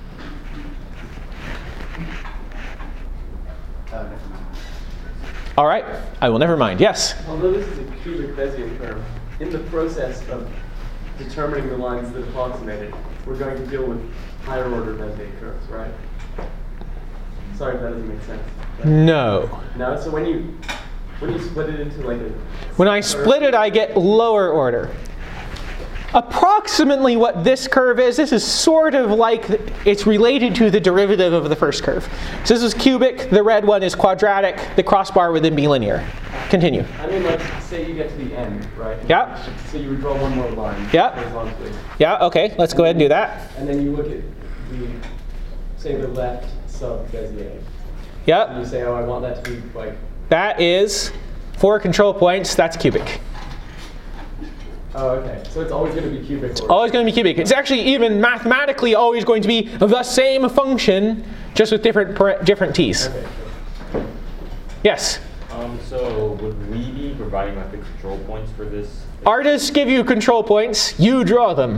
uh, never mind. All right, I will never mind. Yes? Although this is a cubic Bezier curve, in the process of determining the lines that approximate it, we're going to deal with higher order Bezier curves, right? Sorry if that doesn't make sense. No. No, so when you when you split it into like a When I split it, I get lower order. Approximately what this curve is, this is sort of like, it's related to the derivative of the first curve. So this is cubic, the red one is quadratic, the crossbar would then be linear. Continue. I mean, let's say you get to the end, right? Yeah. So you would draw one more line. Yeah. Horizontally. Yeah, okay, let's go ahead and do that. And then you look at the, say the left sub Bezier. And Yep, you say, oh, I want that to be like, that is four control points, that's cubic. oh, okay. So it's always going to be cubic. Or Always going to be cubic. It's actually even mathematically always going to be the same function, just with different par- different t's. Okay. Yes? Um, so would we be providing like the control points for this? Artists give you control points, you draw them.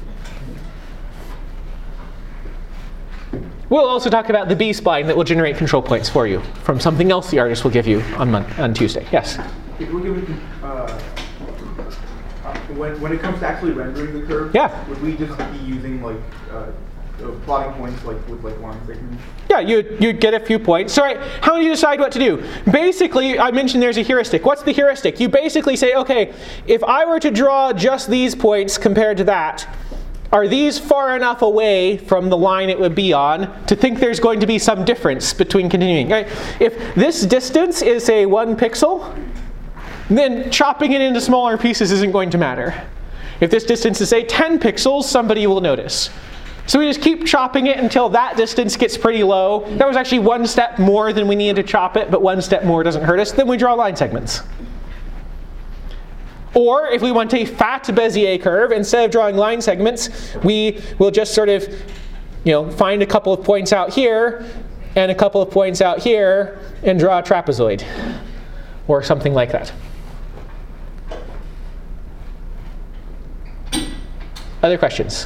We'll also talk about the B-spline that will generate control points for you from something else the artist will give you on, mon- on Tuesday. Yes? If we're giving, uh, uh, when, when it comes to actually rendering the curve, Yeah. would we just be using like uh, uh, plotting points like with like line segments? Yeah, you you get a few points. So, right, how do you decide what to do? Basically, I mentioned there's a heuristic. What's the heuristic? You basically say, okay, if I were to draw just these points compared to that, are these far enough away from the line it would be on to think there's going to be some difference between continuing? Right? If this distance is, say, one pixel, then chopping it into smaller pieces isn't going to matter. If this distance is, say, ten pixels, somebody will notice. So we just keep chopping it until that distance gets pretty low. That was actually one step more than we needed to chop it, but one step more doesn't hurt us. Then we draw line segments. Or if we want a fat Bezier curve, instead of drawing line segments, we will just sort of, you know, find a couple of points out here and a couple of points out here and draw a trapezoid or something like that. Other questions?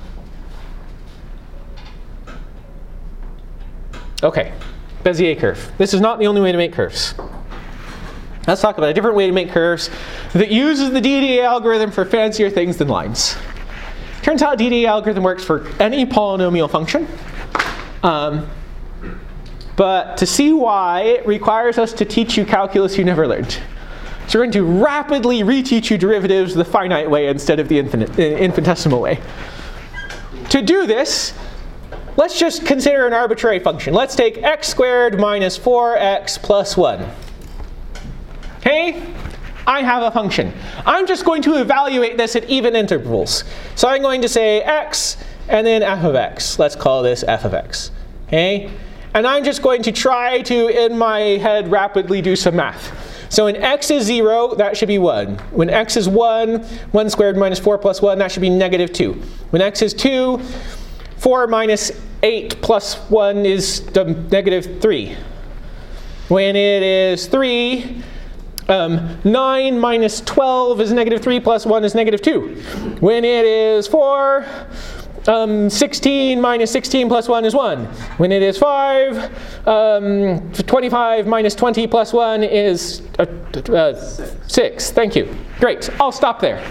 Okay, Bezier curve. This is not the only way to make curves. Let's talk about a different way to make curves that uses the D D A algorithm for fancier things than lines. Turns out D D A algorithm works for any polynomial function. Um, but to see why, it requires us to teach you calculus you never learned. So we're going to rapidly reteach you derivatives the finite way instead of the infinite, uh, infinitesimal way. To do this, let's just consider an arbitrary function. Let's take x squared minus four x plus one. Okay, I have a function. I'm just going to evaluate this at even intervals. So I'm going to say x and then f of x. Let's call this f of x. Okay, and I'm just going to try to, in my head, rapidly do some math. So when x is zero, that should be one. When x is one, one squared minus four plus one, that should be negative two. When x is two, four minus eight plus one is negative three. When it is three, um, nine minus twelve is negative three plus one is negative two. When it is four, um, sixteen minus sixteen plus one is one. When it is five, um, twenty-five minus twenty plus one is uh, uh, six. Thank you. Great. I'll stop there.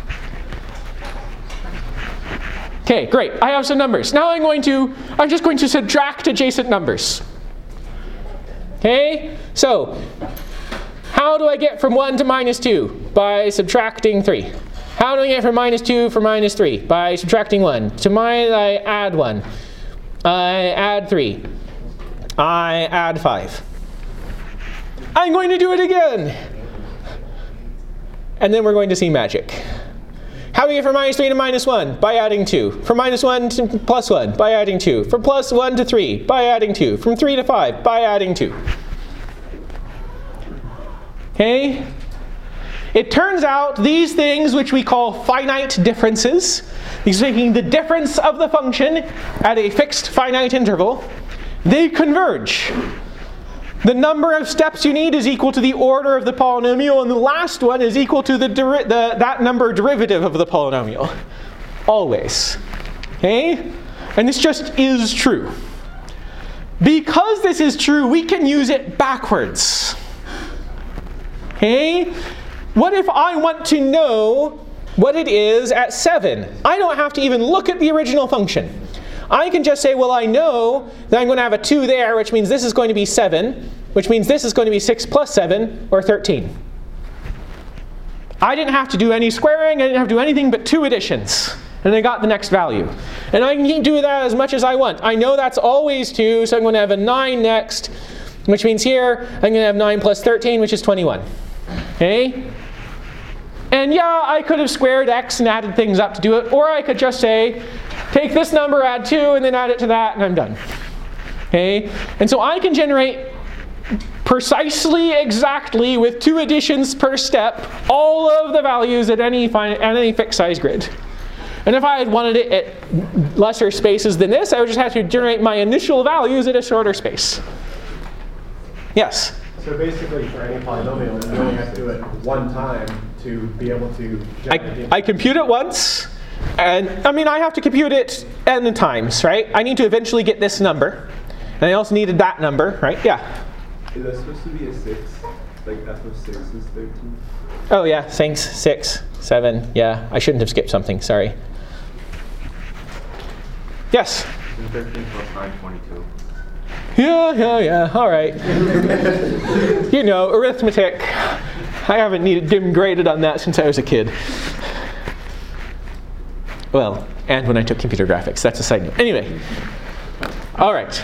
Okay, great. I have some numbers. Now I'm going to, I'm just going to subtract adjacent numbers. Okay, so How do I get from one to minus two? By subtracting three. How do I get from minus two from minus three? By subtracting one. To minus, I add one. I add three. I add five. I'm going to do it again. And then we're going to see magic. How do we get from minus three to minus one? By adding two. From minus one to plus one? By adding two. From plus one to three? By adding two. From three to five? By adding two. Okay? It turns out these things, which we call finite differences, these making the difference of the function at a fixed finite interval, they converge. The number of steps you need is equal to the order of the polynomial, and the last one is equal to the, deri the that number derivative of the polynomial. Always. Okay? And this just is true. Because this is true, we can use it backwards. Okay? What if I want to know what it is at seven? I don't have to even look at the original function. I can just say, well, I know that I'm going to have a two there, which means this is going to be seven, which means this is going to be six plus seven, or thirteen. I didn't have to do any squaring, I didn't have to do anything but two additions. And I got the next value. And I can do that as much as I want. I know that's always two, so I'm going to have a nine next, which means here I'm going to have nine plus thirteen, which is twenty-one. Okay? And yeah, I could have squared x and added things up to do it, or I could just say, take this number, add two, and then add it to that, and I'm done. Okay? And so I can generate precisely, exactly, with two additions per step, all of the values at any, at any fixed size grid. And if I had wanted it at lesser spaces than this, I would just have to generate my initial values at a shorter space. Yes? So basically, for any polynomial, you only have to do it one time to be able to generate I, I compute it once, and I mean, I have to compute it n times, right? I need to eventually get this number, and I also needed that number, right? Yeah? Is that supposed to be a six? Like f of six is thirteen? Oh yeah, thanks. Six, seven, yeah. I shouldn't have skipped something, sorry. Yes? thirteen plus nine, twenty-two. Yeah, yeah, yeah, all right. You know, arithmetic. I haven't needed, been graded on that since I was a kid. Well, and when I took computer graphics, that's a side note. Anyway, all right.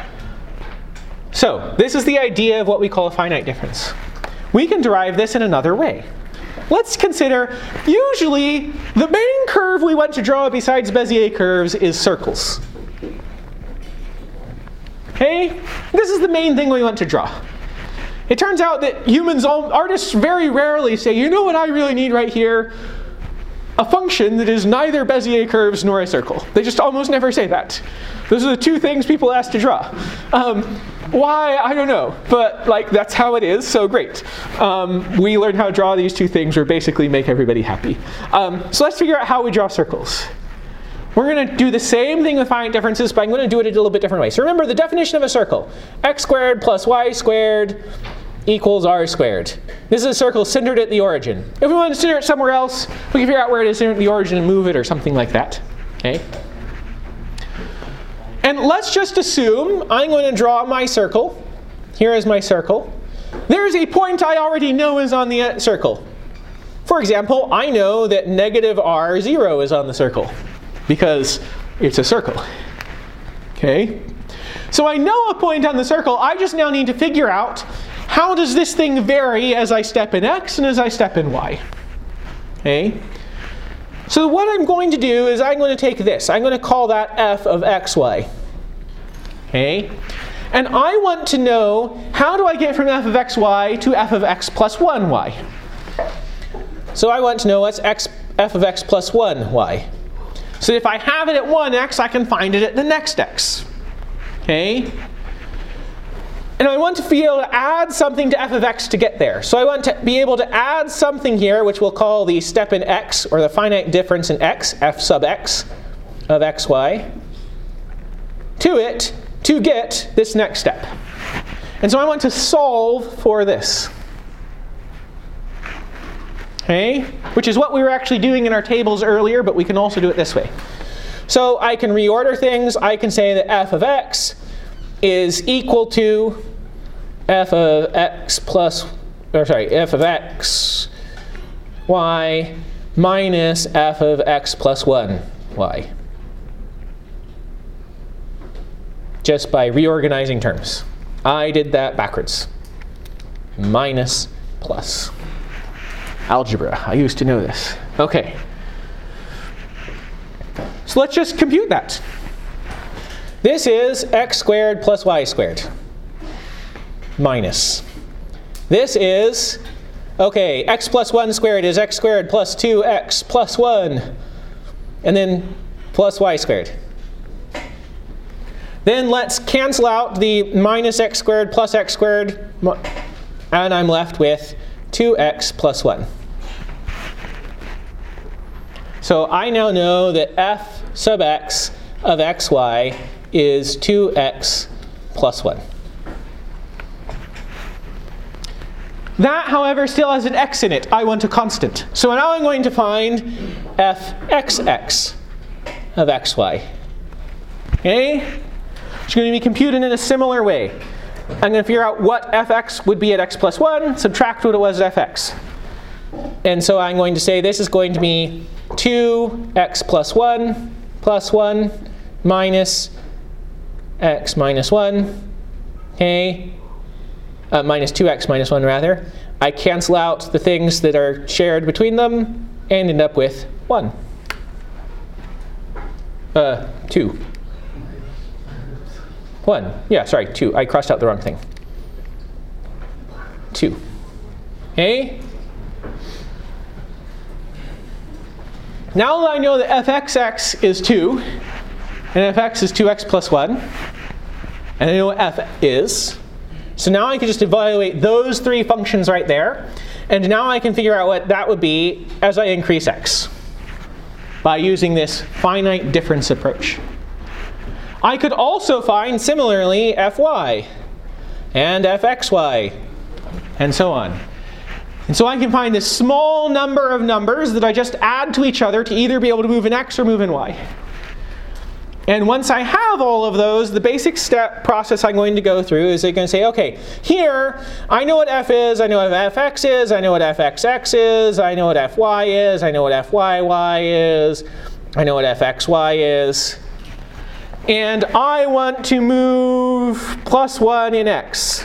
So, this is the idea of what we call a finite difference. We can derive this in another way. Let's consider, usually, the main curve we want to draw besides Bezier curves is circles. Okay? This is the main thing we want to draw. It turns out that humans, artists very rarely say, you know what I really need right here? A function that is neither Bezier curves nor a circle. They just almost never say that. Those are the two things people ask to draw. Um, why? I don't know. But like that's how it is, so great. Um, we learned how to draw these two things, or basically make everybody happy. Um, so let's figure out how we draw circles. We're going to do the same thing with finite differences, but I'm going to do it a little bit different way. So remember the definition of a circle. X squared plus y squared equals r squared. This is a circle centered at the origin. If we want to center it somewhere else, we can figure out where it is centered at the origin and move it or something like that. Okay? And let's just assume I'm going to draw my circle. Here is my circle. There's a point I already know is on the uh, circle. For example, I know that negative r zero is on the circle because it's a circle. Okay? So I know a point on the circle. I just now need to figure out how does this thing vary as I step in x and as I step in y. Okay? So what I'm going to do is I'm going to take this. I'm going to call that f of xy. Okay? And I want to know how do I get from f of xy to f of x plus one y. So I want to know what's x, f of x plus one y. So if I have it at one x, I can find it at the next x. Okay? And I want to be able to add something to f of x to get there. So I want to be able to add something here, which we'll call the step in x, or the finite difference in x, f sub x of xy, to it to get this next step. And so I want to solve for this. Okay? Which is what we were actually doing in our tables earlier, but we can also do it this way. So I can reorder things. I can say that f of x is equal to f of x plus, or sorry, f of x, y minus f of x plus one, y. Just by reorganizing terms. I did that backwards. Minus plus. Algebra, I used to know this. Okay. So let's just compute that. This is x squared plus y squared. Minus. This is, okay, x plus one squared is x squared plus two x plus one. And then plus y squared. Then let's cancel out the minus x squared plus x squared, and I'm left with two x plus one. So I now know that f sub x of xy is two x plus one. That, however, still has an x in it. I want a constant. So now I'm going to find f(xx) of xy. Okay? It's going to be computed in a similar way. I'm going to figure out what fx would be at x plus one, subtract what it was at fx. And so I'm going to say this is going to be two x plus one plus one minus x minus one, okay, uh, minus two x minus one rather. I cancel out the things that are shared between them and end up with one. Uh, two. One. Yeah, sorry, two. I crossed out the wrong thing. Two. Okay? Now that I know that f(x)x is two, and fx is two x plus one, and I know what f is, so now I can just evaluate those three functions right there, and now I can figure out what that would be as I increase x by using this finite difference approach. I could also find, similarly, fy and fxy, and so on. And so I can find this small number of numbers that I just add to each other to either be able to move in x or move in y. And once I have all of those, the basic step process I'm going to go through is I'm going to say, okay, here, I know what f is, I know what fx is, I know what fxx is, I know what fy is, I know what fyy is, I know what fxy is. And I want to move plus one in x.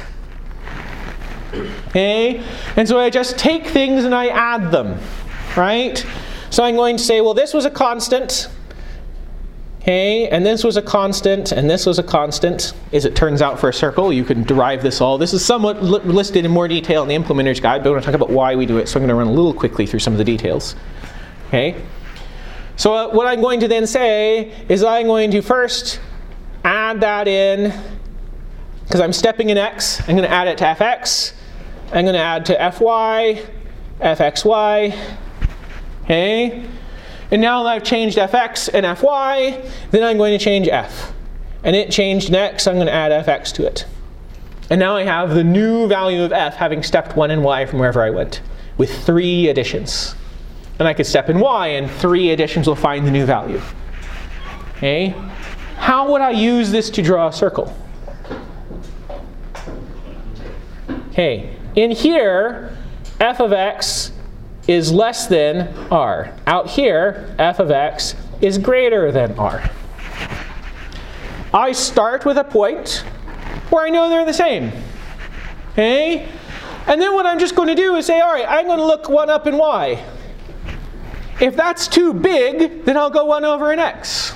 Okay? And so I just take things and I add them, right? So I'm going to say, well, this was a constant, okay, and this was a constant, and this was a constant, as it turns out for a circle. You can derive this all. This is somewhat li listed in more detail in the implementer's guide, but I want to talk about why we do it, so I'm going to run a little quickly through some of the details. Okay? So uh, what I'm going to then say is I'm going to first add that in, because I'm stepping in x, I'm going to add it to fx, I'm going to add to fy, fxy, okay? And now that I've changed fx and fy, then I'm going to change f. And it changed in x, I'm going to add fx to it. And now I have the new value of f having stepped one in y from wherever I went, with three additions. And I could step in y, and three additions will find the new value. Okay? How would I use this to draw a circle? Okay, in here, f of x is less than r. Out here, f of x is greater than r. I start with a point where I know they're the same. Okay? And then what I'm just going to do is say, all right, I'm going to look one up in y. If that's too big, then I'll go one over in x.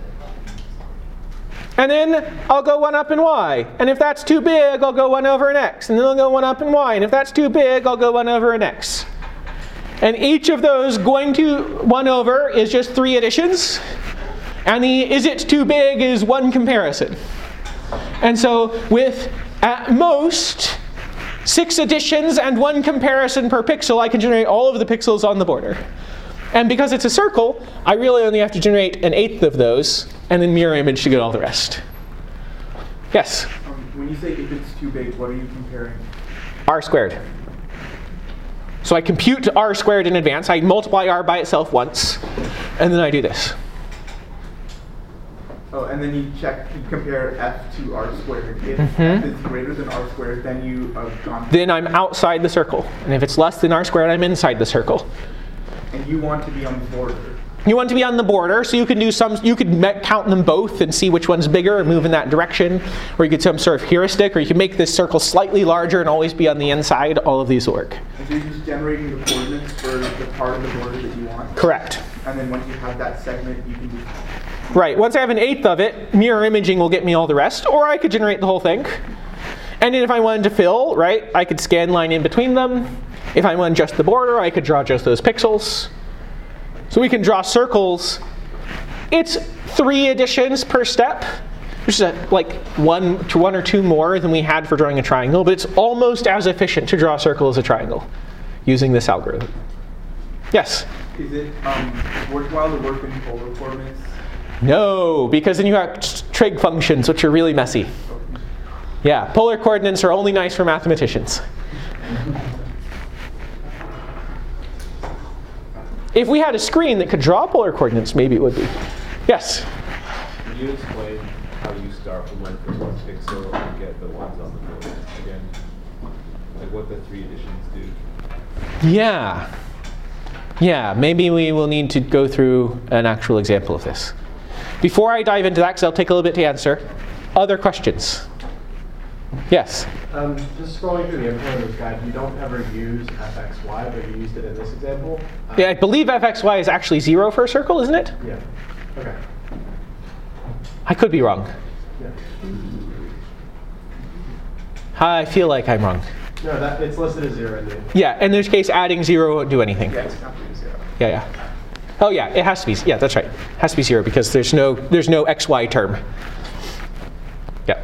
And then I'll go one up in y. And if that's too big, I'll go one over in x. And then I'll go one up in y. And if that's too big, I'll go one over in x. And each of those going to one over is just three additions. And the is it too big is one comparison. And so with, at most, six additions and one comparison per pixel, I can generate all of the pixels on the border. And because it's a circle, I really only have to generate an eighth of those, and then mirror image to get all the rest. Yes? Um, when you say if it's too big, what are you comparing? R squared. So I compute r squared in advance. I multiply r by itself once, and then I do this. Oh, and and then you check, you compare f to r squared. If Mm-hmm. f is greater than r squared, then you have gone. Then I'm outside the circle. And if it's less than r squared, I'm inside the circle. And you want to be on the border. You want to be on the border, so you can do some. You could me- count them both and see which one's bigger and move in that direction, or you could some sort of heuristic, or you can make this circle slightly larger and always be on the inside. All of these work. And so you're just generating the coordinates for the part of the border that you want. Correct. And then once you have that segment, you can just. Right. Once I have an eighth of it, mirror imaging will get me all the rest, or I could generate the whole thing. And then if I wanted to fill, right, I could scan line in between them. If I want just the border, I could draw just those pixels. So we can draw circles. It's three additions per step, which is a, like one to one or two more than we had for drawing a triangle, but it's almost as efficient to draw a circle as a triangle using this algorithm. Yes? Is it um, worthwhile to work in polar coordinates? No, because then you have trig functions, which are really messy. Yeah, polar coordinates are only nice for mathematicians. If we had a screen that could draw polar coordinates, maybe it would be. Yes? Can you explain how you start from like the one pixel and get the ones on the board again? Like what the three additions do? Yeah. Yeah, maybe we will need to go through an actual example of this. Before I dive into that, because it'll take a little bit to answer, other questions? Yes? Um, just scrolling through the implementer's guide, you don't ever use f x y, but you used it in this example. Um, Yeah, I believe f x y is actually zero for a circle, isn't it? Yeah. Okay. I could be wrong. Yeah. I feel like I'm wrong. No, that it's listed as zero in the. Yeah, in this case, adding zero won't do anything. Yeah, it's not really zero. Yeah, yeah. Oh yeah, it has to be. Yeah, that's right. It has to be zero because there's no there's no xy term. Yeah.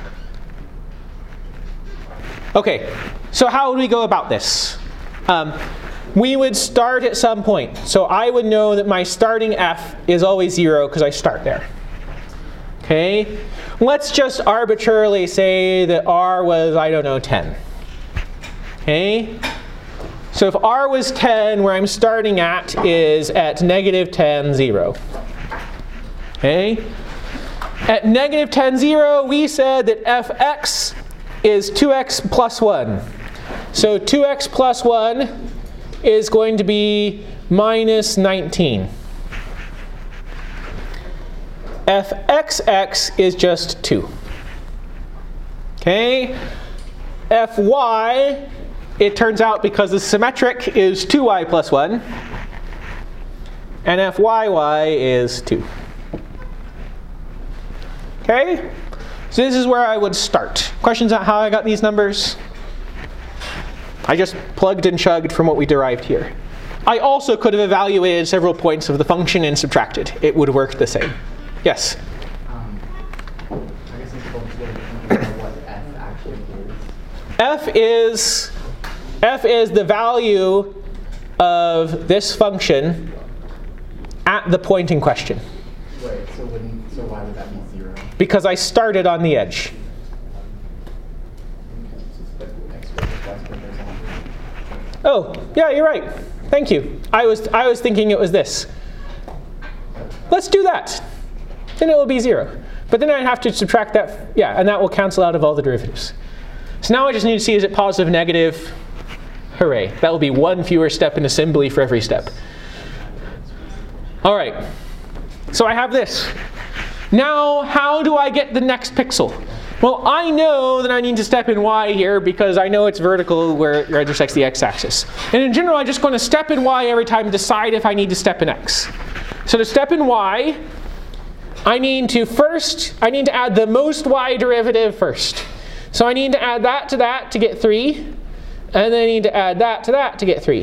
Okay, so how would we go about this? Um, we would start at some point. So I would know that my starting f is always zero because I start there. Okay, let's just arbitrarily say that r was, I don't know, ten. Okay, so if r was ten, where I'm starting at is at negative ten, zero. Okay, at negative ten, zero, we said that fx is two x plus one. So two x plus one is going to be minus nineteen. Fxx is just two. Okay? Fy, it turns out because the symmetric is two y plus one. And fyy is two. Okay? So this is where I would start. Questions on how I got these numbers? I just plugged and chugged from what we derived here. I also could have evaluated several points of the function and subtracted. It would work the same. Yes? Um, I guess it's supposed to know what f actually is. F is, F is the value of this function at the point in question. Right, so wouldn't, so why would that be zero? Because I started on the edge. Oh, yeah, you're right. Thank you. I was, I was thinking it was this. Let's do that. Then it will be zero. But then I have to subtract that, yeah, and that will cancel out of all the derivatives. So now I just need to see, is it positive, negative? Hooray. That will be one fewer step in assembly for every step. All right. So I have this. Now, how do I get the next pixel? Well, I know that I need to step in y here because I know it's vertical where it intersects the x-axis. And in general, I'm just going to step in y every time and decide if I need to step in x. So to step in y, I need to first, I need to add the most y derivative first. So I need to add that to that to get three. And then I need to add that to that to get three.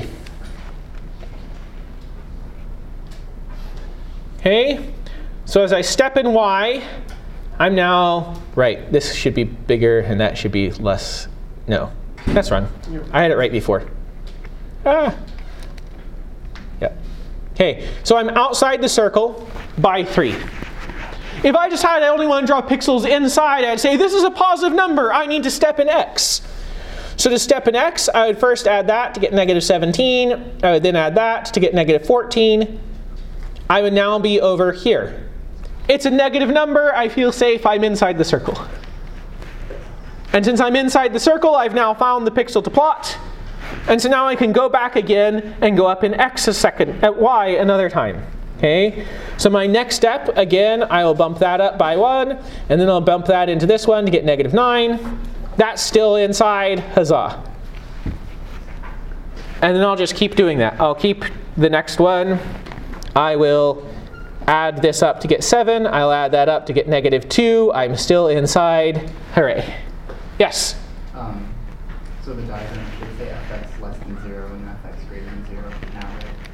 Okay? So as I step in y, I'm now, right, this should be bigger and that should be less. No, that's wrong. I had it right before. Ah. Yeah. Okay, so I'm outside the circle by three. If I decided I only want to draw pixels inside, I'd say this is a positive number. I need to step in x. So to step in x, I would first add that to get negative seventeen. I would then add that to get negative fourteen. I would now be over here. it's a negative number, I feel safe, I'm inside the circle. And since I'm inside the circle, I've now found the pixel to plot. And so now I can go back again and go up in x a second, at y another time. Okay? So my next step, again, I will bump that up by one, and then I'll bump that into this one to get negative nine. That's still inside, huzzah. And then I'll just keep doing that. I'll keep the next one. I will add this up to get seven. I'll add that up to get negative two. I'm still inside. Hooray. Yes? Um, so the diagram should say fx less than zero and fx greater than zero now,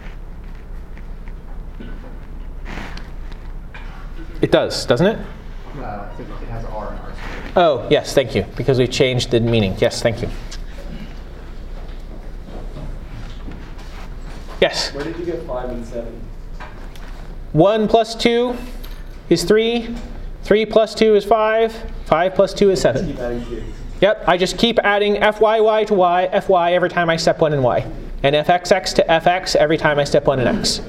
right? It does, doesn't it? Uh, so it has r and r squared. Oh, yes, thank you. Because we've changed the meaning. Yes, thank you. Yes? Where did you get five and seven? one plus two is three. three plus two is five. five plus two is seven. Keep adding two. Yep, I just keep adding fyy to y, fy every time I step one in y. And fxx to fx every time I step one in x.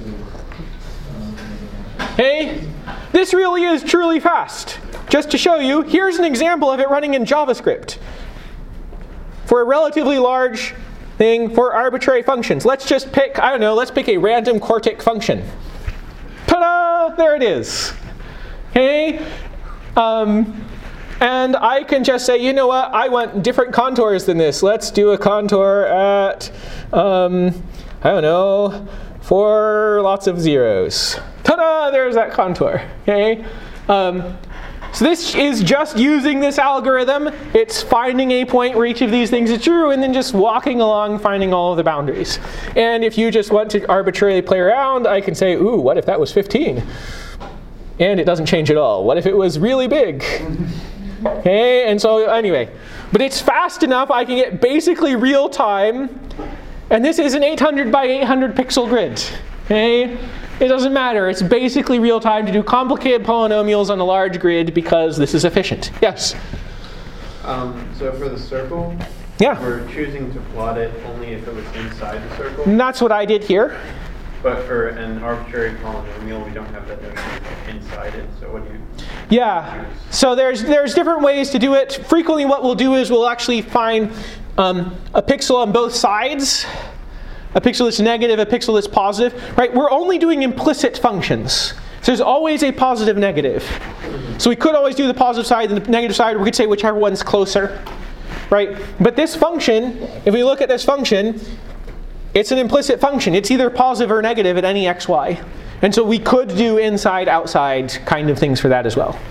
Okay? This really is truly fast. Just to show you, here's an example of it running in JavaScript. For a relatively large thing for arbitrary functions. Let's just pick, I don't know, let's pick a random quartic function. Ta-da! There it is. Okay? Um, and I can just say, you know what, I want different contours than this. Let's do a contour at, um, I don't know, four lots of zeros. Ta-da! There's that contour. Okay? Um, so this is just using this algorithm. It's finding a point where each of these things is true and then just walking along finding all of the boundaries. And if you just want to arbitrarily play around, I can say, ooh, what if that was fifteen? And it doesn't change at all. What if it was really big? Okay, and so anyway. But it's fast enough I can get basically real time. And this is an eight hundred by eight hundred pixel grid. Okay? It doesn't matter. It's basically real time to do complicated polynomials on a large grid because this is efficient. Yes? Um, so for the circle, yeah. we're choosing to plot it only if it was inside the circle. And that's what I did here. But for an arbitrary polynomial, we don't have that notion of inside it. So what do you Yeah. choose? So there's there's different ways to do it. Frequently what we'll do is we'll actually find um, a pixel on both sides. A pixel that's negative, a pixel that's positive, right? We're only doing implicit functions. So there's always a positive, negative. So we could always do the positive side and the negative side, or we could say whichever one's closer, right? But this function, if we look at this function, it's an implicit function. It's either positive or negative at any xy. And so we could do inside, outside kind of things for that as well.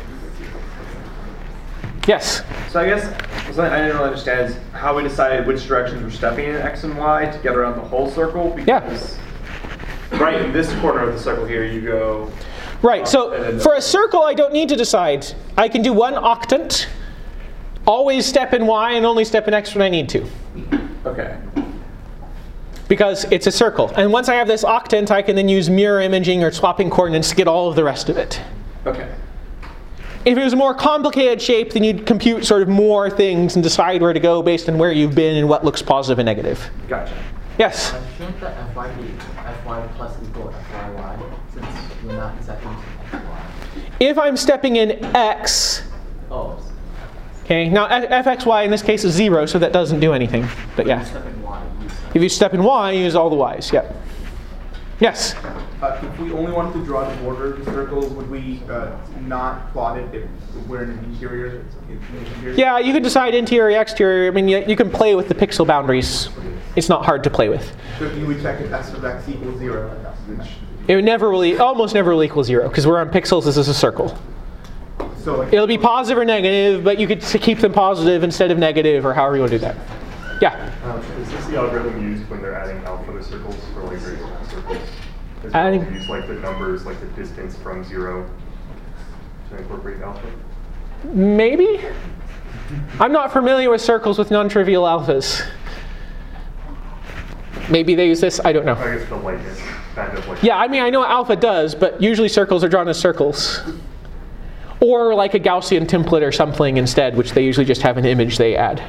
Yes? So I guess something I didn't really understand is how we decided which directions we're stepping in x and y to get around the whole circle. Because yeah. right in this corner of the circle here, you go. Right. So for a circle, I don't need to decide. I can do one octant, always step in y, and only step in x when I need to. Okay. Because it's a circle. And once I have this octant, I can then use mirror imaging or swapping coordinates to get all of the rest of it. Okay. If it was a more complicated shape, then you'd compute sort of more things and decide where to go based on where you've been and what looks positive and negative. Gotcha. Yes? Uh, shouldn't the fy be fy plus equal fyy, since we're not stepping to xy? If I'm stepping in x, Oh. okay, now f- fxy in this case is zero, so that doesn't do anything. But yeah. Step in y, you step If you step in y, you use all the y's. Yep. Yes? Uh, if we only wanted to draw the border of the circle, would we uh, not plot it if we're in an interior? In the interior? Yeah, you can decide interior, exterior. I mean, you, you can play with the pixel boundaries. It's not hard to play with. So you would check if s of x equals zero. Which, It would never really, almost never will equal zero, because we're on pixels, this is a circle. so like, It'll be positive or negative, but you could s- keep them positive instead of negative, or however you want to do that. Yeah? Um, is this the algorithm used when they're adding alpha to circles for like very small circles? Is Adding- it use like the numbers, like the distance from zero to incorporate alpha? Maybe? I'm not familiar with circles with non-trivial alphas. Maybe they use this, I don't know. I guess the lightness, kind of like. Yeah, I mean, I know alpha does, but usually circles are drawn as circles. Or like a Gaussian template or something instead, which they usually just have an image they add.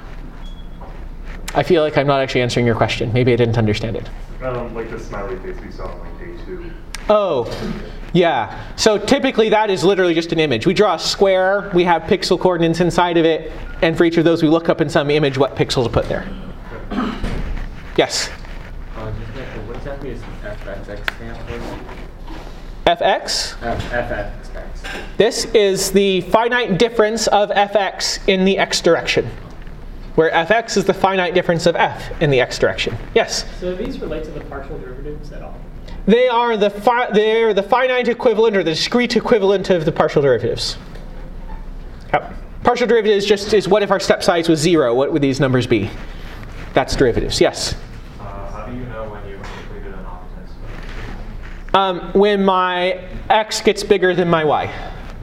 I feel like I'm not actually answering your question. Maybe I didn't understand it. Um, like the smiley face we saw on like day two. Oh, Yeah, so typically that is literally just an image. We draw a square, we have pixel coordinates inside of it, and for each of those we look up in some image what pixels to put there. Yes? Uh, just like, what exactly is F X X stand for? F X? F X X. This is the finite difference of f x in the x direction, where f x is the finite difference of f in the x direction. Yes? So do these relate to the partial derivatives at all? They are the fi they're the finite equivalent or the discrete equivalent of the partial derivatives. Yep. Partial derivatives just is what if our step size was zero? What would these numbers be? That's derivatives. Yes? Uh, how do you know when you completed an off-test? Um, when my x gets bigger than my y.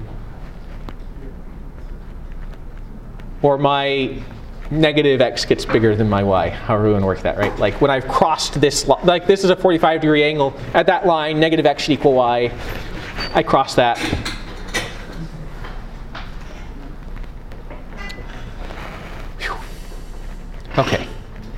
Or my negative x gets bigger than my y. However we want to work that, right? Like when I've crossed this, like this is a forty-five degree angle. At that line, negative x should equal y. I cross that. Whew. Okay.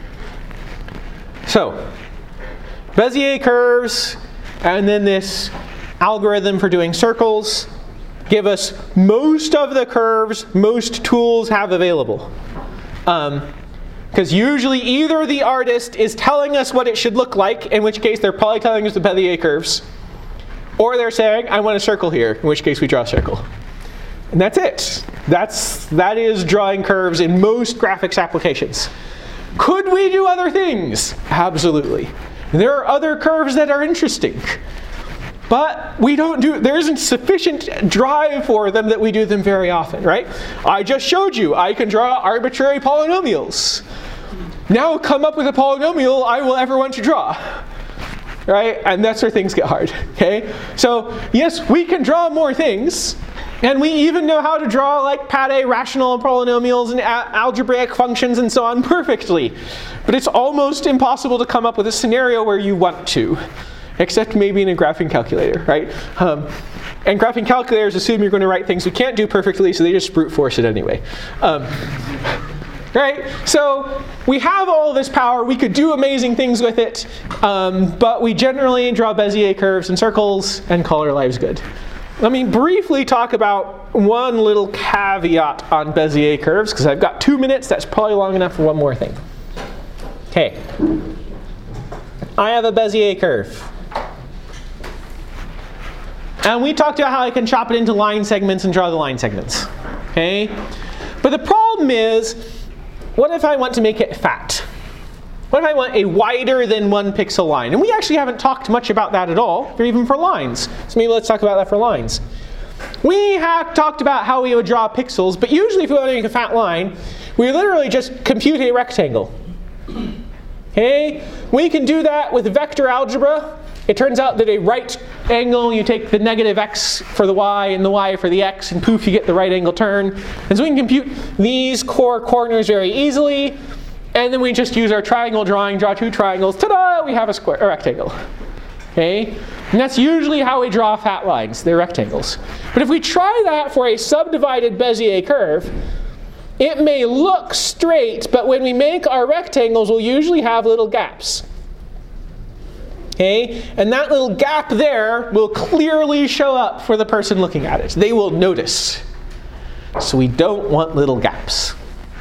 So, Bezier curves, and then this algorithm for doing circles give us most of the curves most tools have available. Because um, usually either the artist is telling us what it should look like, in which case they're probably telling us the Bezier curves, or they're saying, I want a circle here, in which case we draw a circle. And that's it. That's, that is drawing curves in most graphics applications. Could we do other things? Absolutely. There are other curves that are interesting. But we don't do, there isn't sufficient drive for them that we do them very often, right? I just showed you I can draw arbitrary polynomials. Now come up with a polynomial I will ever want to draw. Right? And that's where things get hard. Okay? So yes, we can draw more things. And we even know how to draw like Pade rational polynomials and algebraic functions and so on perfectly. But it's almost impossible to come up with a scenario where you want to. Except maybe in a graphing calculator, right? Um, and graphing calculators assume you're going to write things we can't do perfectly, so they just brute force it anyway. Um, right? So we have all this power. We could do amazing things with it, um, but we generally draw Bezier curves and circles and call our lives good. Let me briefly talk about one little caveat on Bezier curves, because I've got two minutes. That's probably long enough for one more thing. Okay. I have a Bezier curve. And we talked about how I can chop it into line segments and draw the line segments. Okay? But the problem is, what if I want to make it fat? What if I want a wider than one pixel line? And we actually haven't talked much about that at all, or even for lines. So maybe let's talk about that for lines. We have talked about how we would draw pixels, but usually if we want to make a fat line, we literally just compute a rectangle. Okay? We can do that with vector algebra. It turns out that a right angle, you take the negative x for the y and the y for the x, and poof, you get the right angle turn. And so we can compute these core corners very easily. And then we just use our triangle drawing, draw two triangles. Ta-da! We have a square, a rectangle. Okay? And that's usually how we draw fat lines. They're rectangles. But if we try that for a subdivided Bezier curve, it may look straight, but when we make our rectangles, we'll usually have little gaps. Okay? And that little gap there will clearly show up for the person looking at it. They will notice. So we don't want little gaps.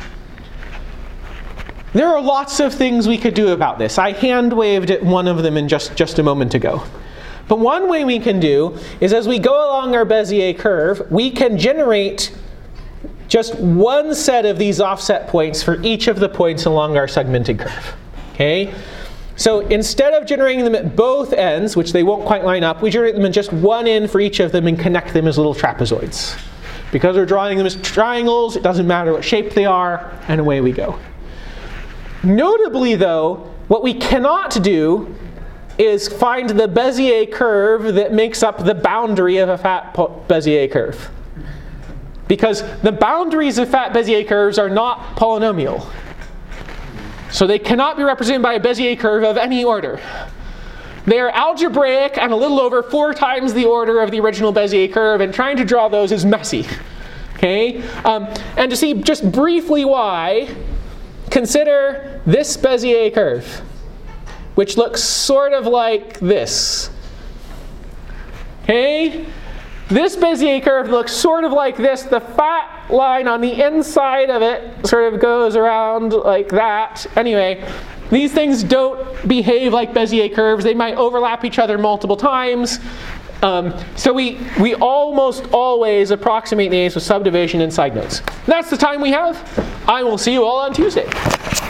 There are lots of things we could do about this. I hand waved at one of them in just, just a moment ago. But one way we can do is as we go along our Bezier curve, we can generate just one set of these offset points for each of the points along our segmented curve. Okay? So instead of generating them at both ends, which they won't quite line up, we generate them in just one end for each of them and connect them as little trapezoids. Because we're drawing them as triangles, it doesn't matter what shape they are, and away we go. Notably though, what we cannot do is find the Bezier curve that makes up the boundary of a fat Bezier curve. Because the boundaries of fat Bezier curves are not polynomial. So they cannot be represented by a Bezier curve of any order. They are algebraic and a little over four times the order of the original Bezier curve, and trying to draw those is messy. Okay? Um, and to see just briefly why, consider this Bezier curve, which looks sort of like this. Okay? This Bezier curve looks sort of like this. The fat line on the inside of it sort of goes around like that. Anyway, these things don't behave like Bezier curves. They might overlap each other multiple times. Um, so we, we almost always approximate these with subdivision and side notes. That's the time we have. I will see you all on Tuesday.